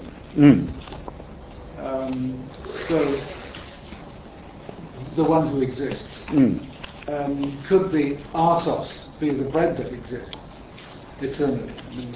So, the one who exists. Could the artos be the bread that exists eternally?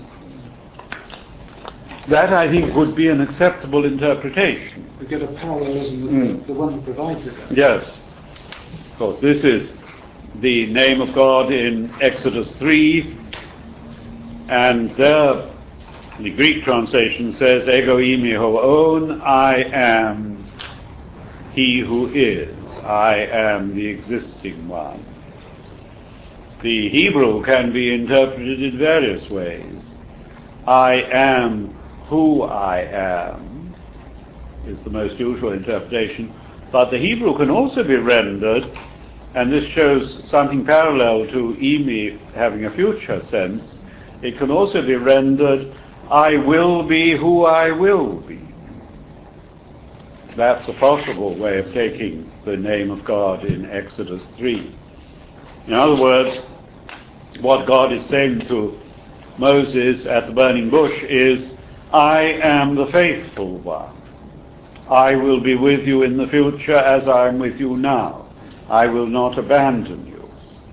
That, I think, would be an acceptable interpretation. We get a parallelism with the one who provides it. Yes. Of course, this is the name of God in Exodus 3, and there the Greek translation says, Ego eimi hoon, I am he who is. I am the existing one. The Hebrew can be interpreted in various ways. I am who I am is the most usual interpretation, but the Hebrew can also be rendered, and this shows something parallel to eimi having a future sense, it can also be rendered, I will be who I will be. That's a possible way of taking the name of God in Exodus 3. In other words, what God is saying to Moses at the burning bush is, I am the faithful one. I will be with you in the future as I am with you now. I will not abandon you.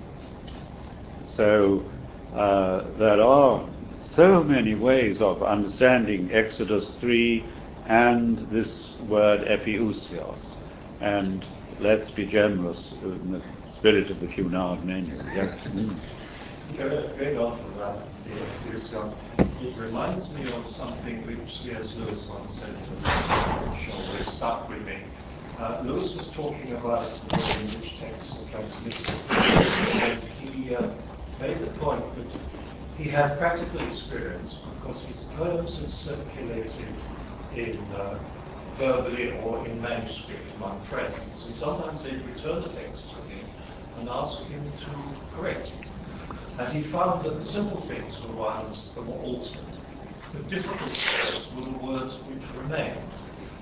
So there are so many ways of understanding Exodus 3 and this word Ephiousios. And let's be generous in the spirit of the Cunard menu. Yes. Going on from that, it reminds me of something which C.S. Lewis once said, which always stuck with me. Lewis was talking about the way in which texts are transmitted, and he made the point that he had practical experience because his poems had circulated in verbally or in manuscript among friends, and sometimes they'd return the text to him and ask him to correct it. And he found that the simple things were the ones that were altered. The difficult words were the words which remained.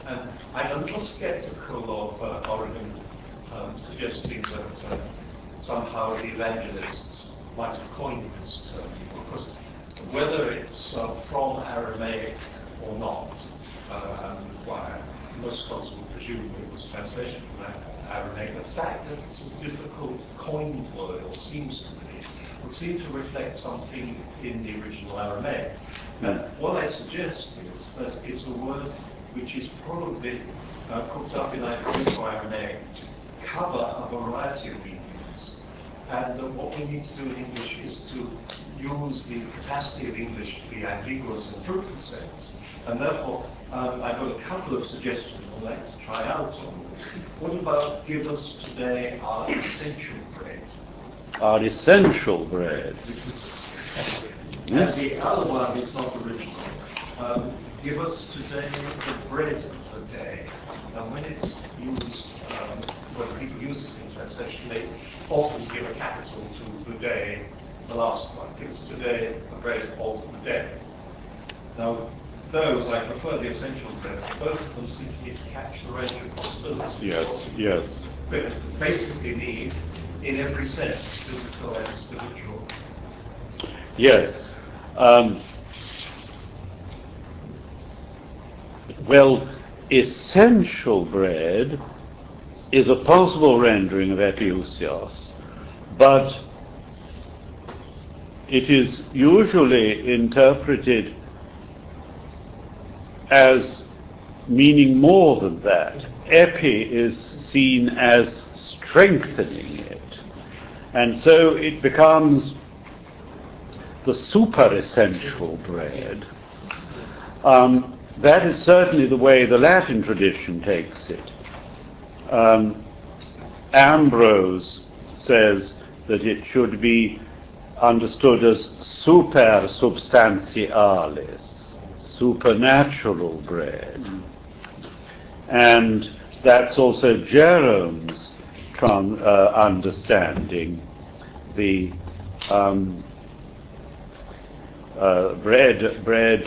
And I'm a little skeptical of Origen suggesting that somehow the evangelists might have coined this term, because whether it's from Aramaic or not, and why most scholars would presume it was translation from Aramaic, the fact that it's a difficult coined word, or seems to be, would seem to reflect something in the original Aramaic. And what I suggest is that it's a word which is probably cooked up in either Greek or Aramaic to cover a variety of meanings. And what we need to do in English is to use the capacity of English to be ambiguous and fruitful sense. And therefore, I've got a couple of suggestions I'd like to try out on. What about give us today our essential bread? Our essential bread. And the other one is not original. Give us today the bread of the day. And when it's used, when people use it in translation, they often give a capital to the day, the last one. Give us today the bread of the day. Now, those, I prefer the essential bread. Both of them seem to me to catch the range of possibilities. Yes. But basically need, in every sense, physical and spiritual. Yes. Well, essential bread is a possible rendering of epiousios, but it is usually interpreted as meaning more than that. Epi is seen as strengthening it, and so it becomes the super essential bread. That is certainly the way the Latin tradition takes it. Ambrose says that it should be understood as super substantialis, supernatural bread. And that's also Jerome's understanding. The bread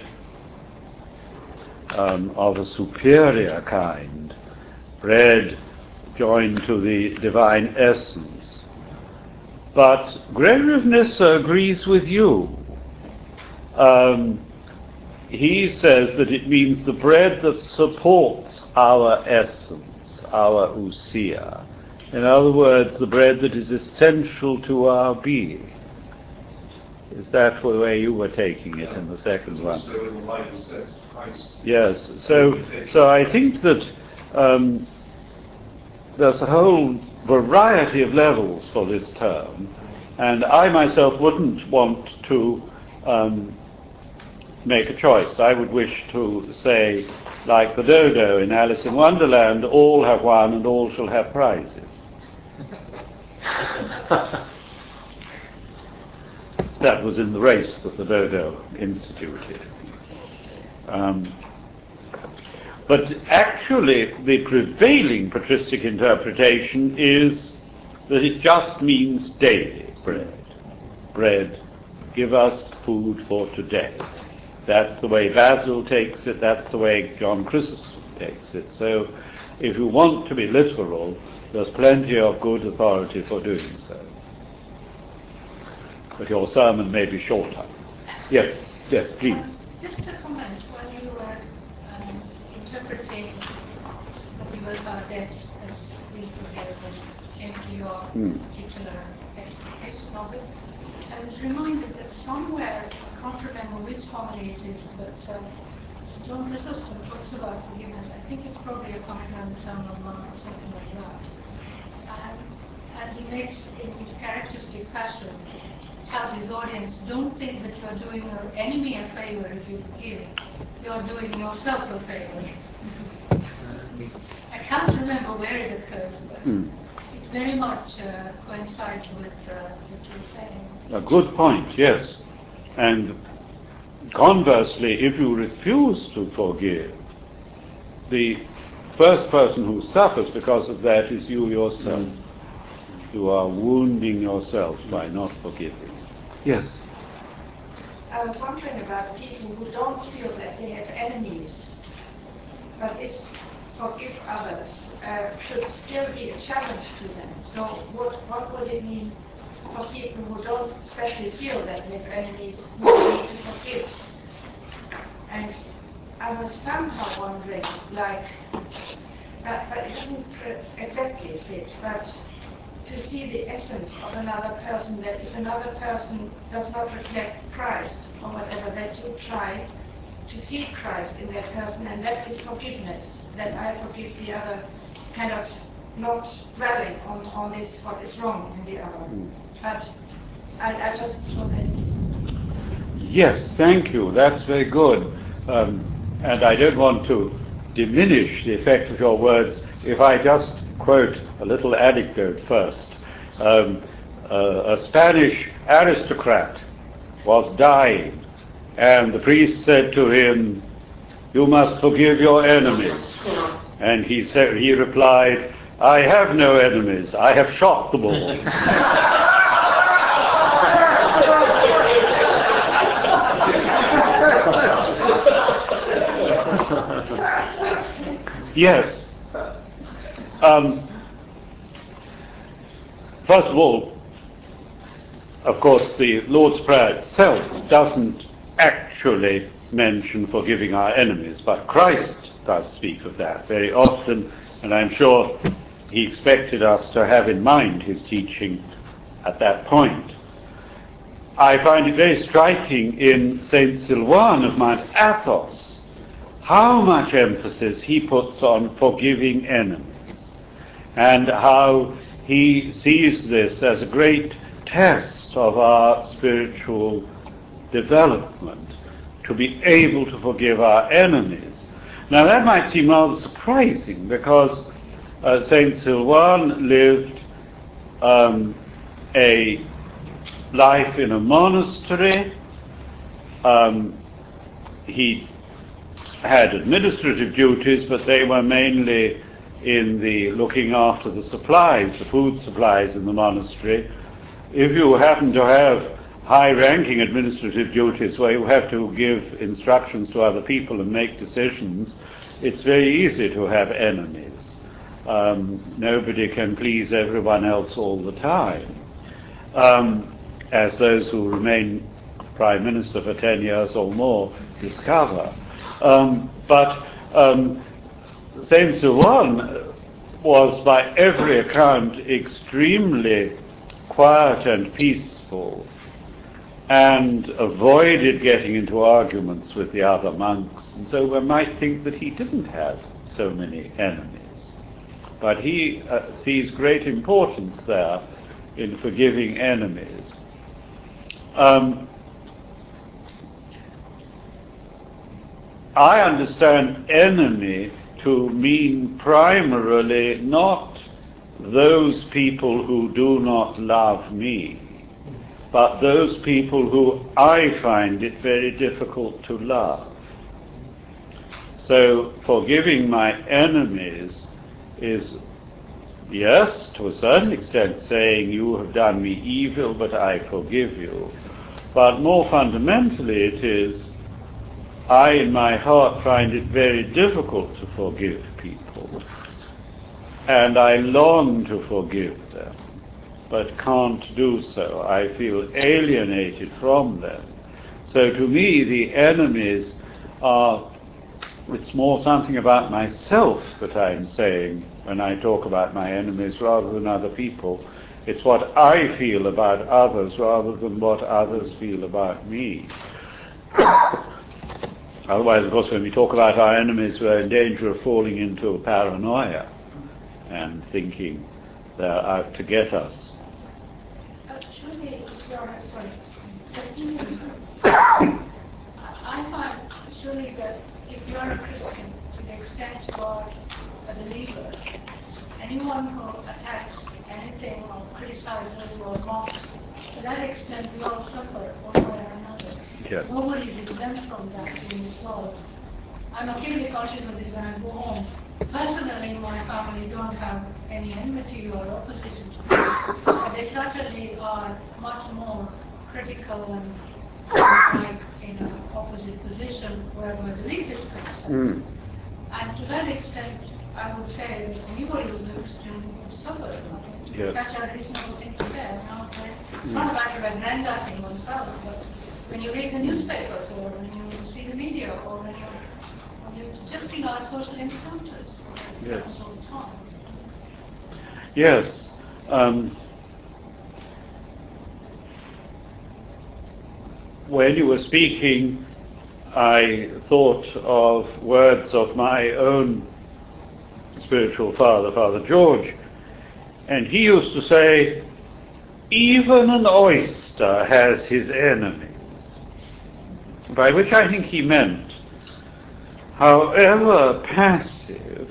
of a superior kind, bread joined to the divine essence. But Gregory of Nyssa agrees with you. He says that it means the bread that supports our essence, our ousia. In other words, the bread that is essential to our being. Is that the way you were taking it in the second one? Yes. So I think that there's a whole variety of levels for this term, and I myself wouldn't want to make a choice. I would wish to say, like the dodo in Alice in Wonderland, all have won and all shall have prizes. That was in the race that the dodo instituted. But actually, the prevailing patristic interpretation is that it just means daily bread. Bread, give us food for today. That's the way Basil takes it, that's the way John Chrysostom takes it. So, if you want to be literal, there's plenty of good authority for doing so. But your sermon may be shorter. Yes, please. Just a comment. When you were interpreting the word Baudet as we forget and came to your particular explication of it, I was reminded that somewhere, I can't remember which homily it is, but John Chrysostom talks about forgiveness. I think it's probably a comment on the Sermon on the Mount or something like that. And he makes, in his characteristic fashion, tells his audience, don't think that you're doing your enemy a favor if you forgive. You're doing yourself a favor. I can't remember where it occurs, but it very much coincides with what you're saying. A good point, yes. And conversely, if you refuse to forgive, the first person who suffers because of that is you yourself. You are wounding yourself by not forgiving. Yes? I was wondering about people who don't feel that they have enemies. but this forgive others should still be a challenge to them. So what would it mean for people who don't especially feel that they have enemies who need to forgive? And I was somehow wondering, like, but it doesn't exactly fit, but to see the essence of another person, that if another person does not reflect Christ or whatever, that you try to see Christ in that person, and that is forgiveness, that I forgive the other, kind of not dwelling on this, what is wrong in the other. But I just thought that. Yes, thank you. That's very good. And I don't want to diminish the effect of your words if I just quote a little anecdote first. A Spanish aristocrat was dying, and the priest said to him, "You must forgive your enemies." And he replied, "I have no enemies. I have shot them all." Yes. First of all, of course, the Lord's Prayer itself doesn't actually mention forgiving our enemies, but Christ does speak of that very often, and I'm sure he expected us to have in mind his teaching at that point. I find it very striking in St. Silvan of Mount Athos how much emphasis he puts on forgiving enemies, and how he sees this as a great test of our spiritual development, to be able to forgive our enemies. Now that might seem rather surprising, because St. Silvan lived a life in a monastery. He had administrative duties, but they were mainly in the looking after the supplies, the food supplies in the monastery. If you happen to have high-ranking administrative duties where you have to give instructions to other people and make decisions, it's very easy to have enemies. Nobody can please everyone else all the time, as those who remain Prime Minister for 10 years or more discover. But Saint Silvan was by every account extremely quiet and peaceful, and avoided getting into arguments with the other monks, and so one might think that he didn't have so many enemies. But he sees great importance there in forgiving enemies. I understand enemy to mean primarily not those people who do not love me, but those people who I find it very difficult to love. So forgiving my enemies is, yes, to a certain extent saying, you have done me evil, but I forgive you. But more fundamentally it is, I in my heart find it very difficult to forgive people, and I long to forgive them, but can't do so. I feel alienated from them. So to me the enemies are, it's more something about myself that I'm saying when I talk about my enemies rather than other people. It's what I feel about others rather than what others feel about me. Otherwise, of course, when we talk about our enemies, we're in danger of falling into a paranoia and thinking they're out to get us. I find surely that if you're a Christian, to the extent you are a believer, anyone who attacks anything or criticizes or mocks, to that extent we all suffer one way or another. Yes. Nobody is exempt from that in this world. I'm acutely conscious of this when I go home. Personally, my family don't have any enmity or opposition to me, but they certainly are much more critical and like in an opposite position where my belief is concerned. And to that extent, I would say that anybody who lives to suffer. Yes. That's a reasonable thing to say. It's not a matter of aggrandizing oneself, but when you read the newspapers or when you see the media or when you just social encounters. Yes. All the time. Yes. When you were speaking, I thought of words of my own spiritual father, Father George, and he used to say, even an oyster has his enemies, by which I think he meant, however passive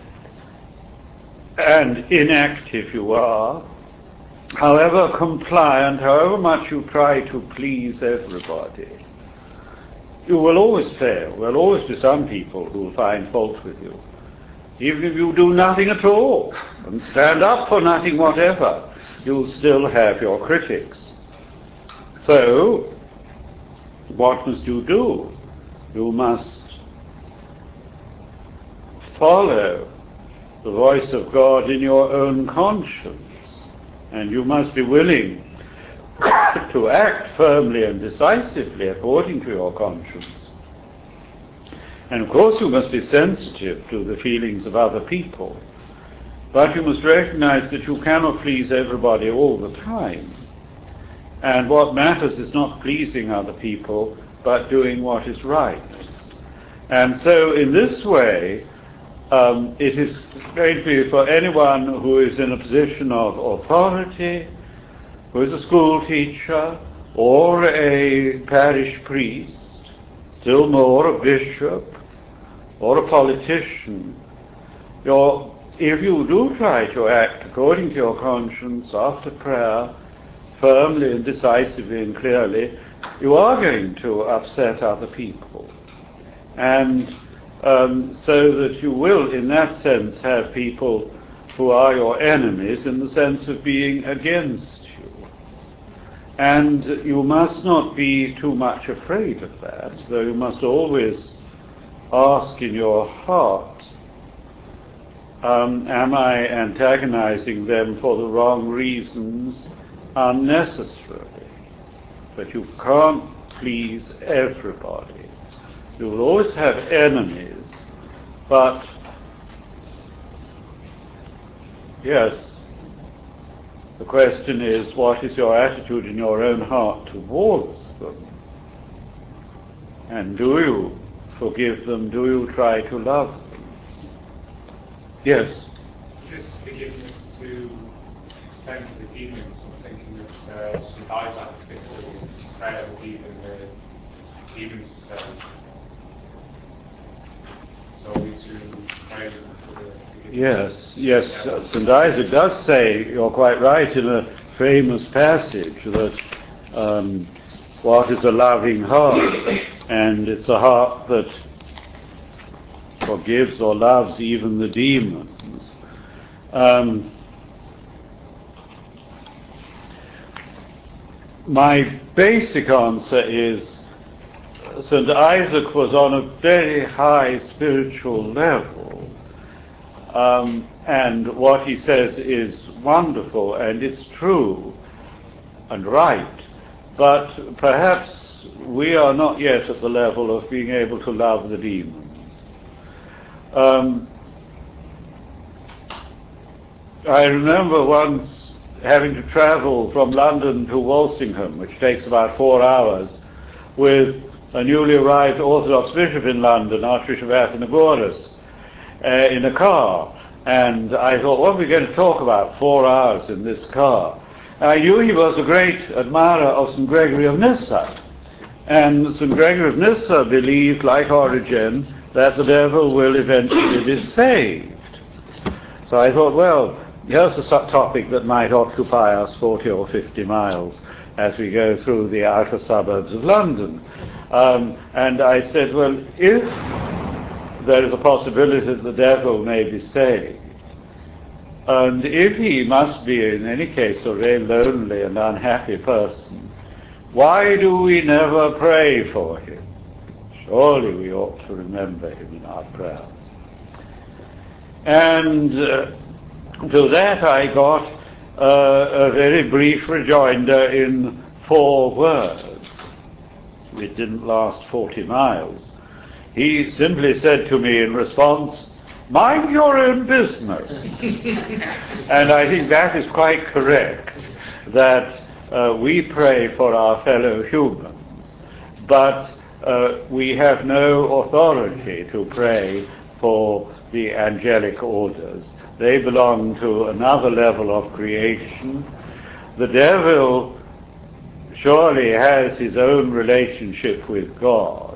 and inactive you are, however compliant, however much you try to please everybody, you will always fail. There will always be some people who will find fault with you. Even if you do nothing at all and stand up for nothing whatever, you'll still have your critics. So, what must you do? You must follow the voice of God in your own conscience, and you must be willing to act firmly and decisively according to your conscience. And of course you must be sensitive to the feelings of other people, but you must recognize that you cannot please everybody all the time. And what matters is not pleasing other people, but doing what is right. And so in this way, it is going to be for anyone who is in a position of authority, who is a school teacher, or a parish priest, still more a bishop, or a politician. If you do try to act according to your conscience after prayer, firmly and decisively and clearly, you are going to upset other people. And so that you will, in that sense, have people who are your enemies in the sense of being against you. And you must not be too much afraid of that, though you must always ask in your heart, am I antagonizing them for the wrong reasons unnecessarily? But you can't please everybody. You will always have enemies, but yes, the question is, what is your attitude in your own heart towards them? And do you forgive them? Do you try to love them? Yes? This forgiveness to extend to the demons. I'm thinking of St. Isaac, particularly, prayer with even the demons so we to pray for the forgiveness. Yes, St. Isaac does say, you're quite right, in a famous passage that what is a loving heart? And it's a heart that forgives or loves even the demons. My basic answer is St. Isaac was on a very high spiritual level, and what he says is wonderful and it's true and right, but perhaps we are not yet at the level of being able to love the demons. I remember once having to travel from London to Walsingham, which takes about 4 hours, with a newly arrived Orthodox bishop in London, Archbishop Athenagoras, in a car. And I thought, what are we going to talk about 4 hours in this car? I knew he was a great admirer of St. Gregory of Nyssa. And St. Gregory of Nyssa believed, like Origen, that the devil will eventually be saved. So I thought, well, here's a topic that might occupy us 40 or 50 miles as we go through the outer suburbs of London. And I said, well, if there is a possibility that the devil may be saved, and if he must be in any case a very lonely and unhappy person, why do we never pray for him? Surely we ought to remember him in our prayers. And to that I got a very brief rejoinder in 4 words. It didn't last 40 miles. He simply said to me in response, "Mind your own business." And I think that is quite correct, that we pray for our fellow humans, but we have no authority to pray for the angelic orders. They belong to another level of creation. The devil surely has his own relationship with God,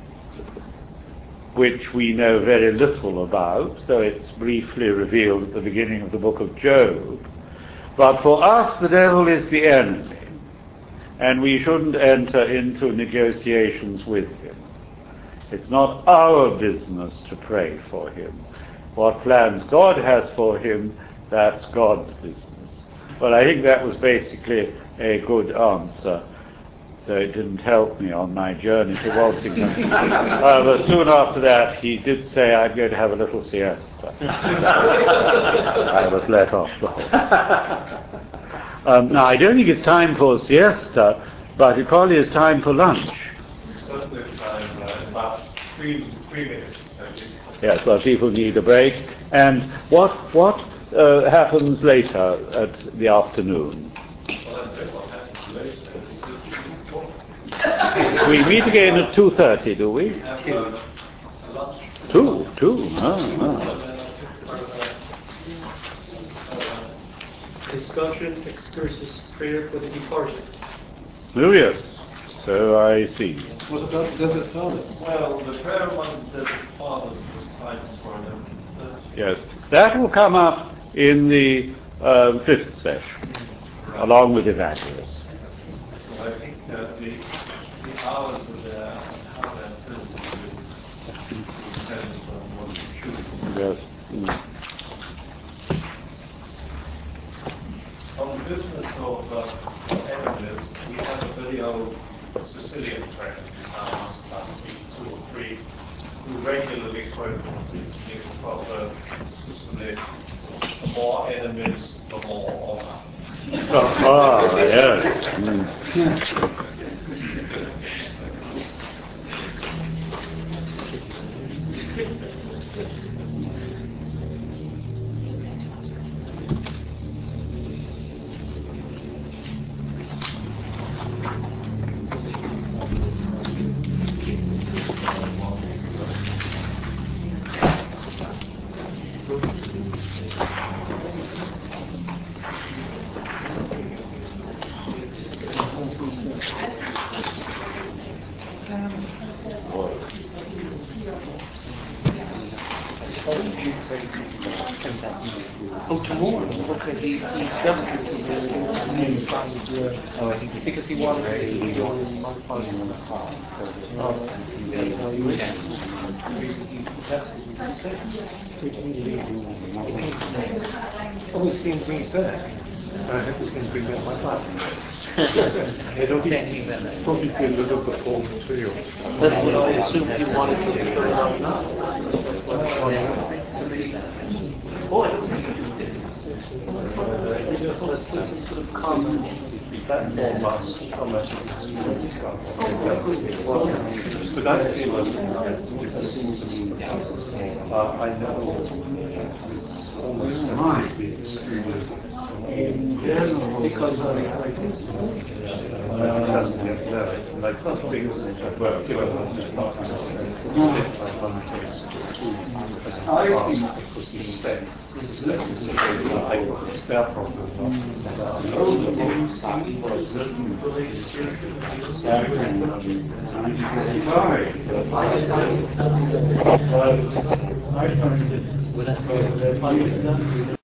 which we know very little about, though it's briefly revealed at the beginning of the book of Job. But for us, the devil is the enemy, and we shouldn't enter into negotiations with him. It's not our business to pray for him. What plans God has for him, that's God's business. But I think that was basically a good answer, though it didn't help me on my journey to Walsingham. However, soon after that, he did say, "I'm going to have a little siesta." I was let off the hook. Now, I don't think it's time for siesta, but it probably is time for lunch. Certainly time, about 3 minutes. Yes, well, people need a break. And what happens later at the afternoon? We meet again at 2:30, do we? 2. Discussion, excursus, prayer for the departed. Oh, yes. So I see. What about Desert Father? Well, the prayer among the fathers was time for them. Yes. That will come up in the 5th session, along with Evangelist. I think that the hours of their, how they're filled depends on what you choose. Yes. On the business of enemies, we have a very old Sicilian friend, sounds about 2 or 3, who regularly quote the proverb, Sicily, the more enemies, the more honor. Yes. Oh, tomorrow? Okay, he does because he wants Oh, he's going to bring it back. I hope he's going to bring back my flat. I don't think probably be a little bit old material. That's what I assumed he wanted to do. Oh, I don't think he did. Let's put some sort of common platform on how much it is. But I feel I know almost because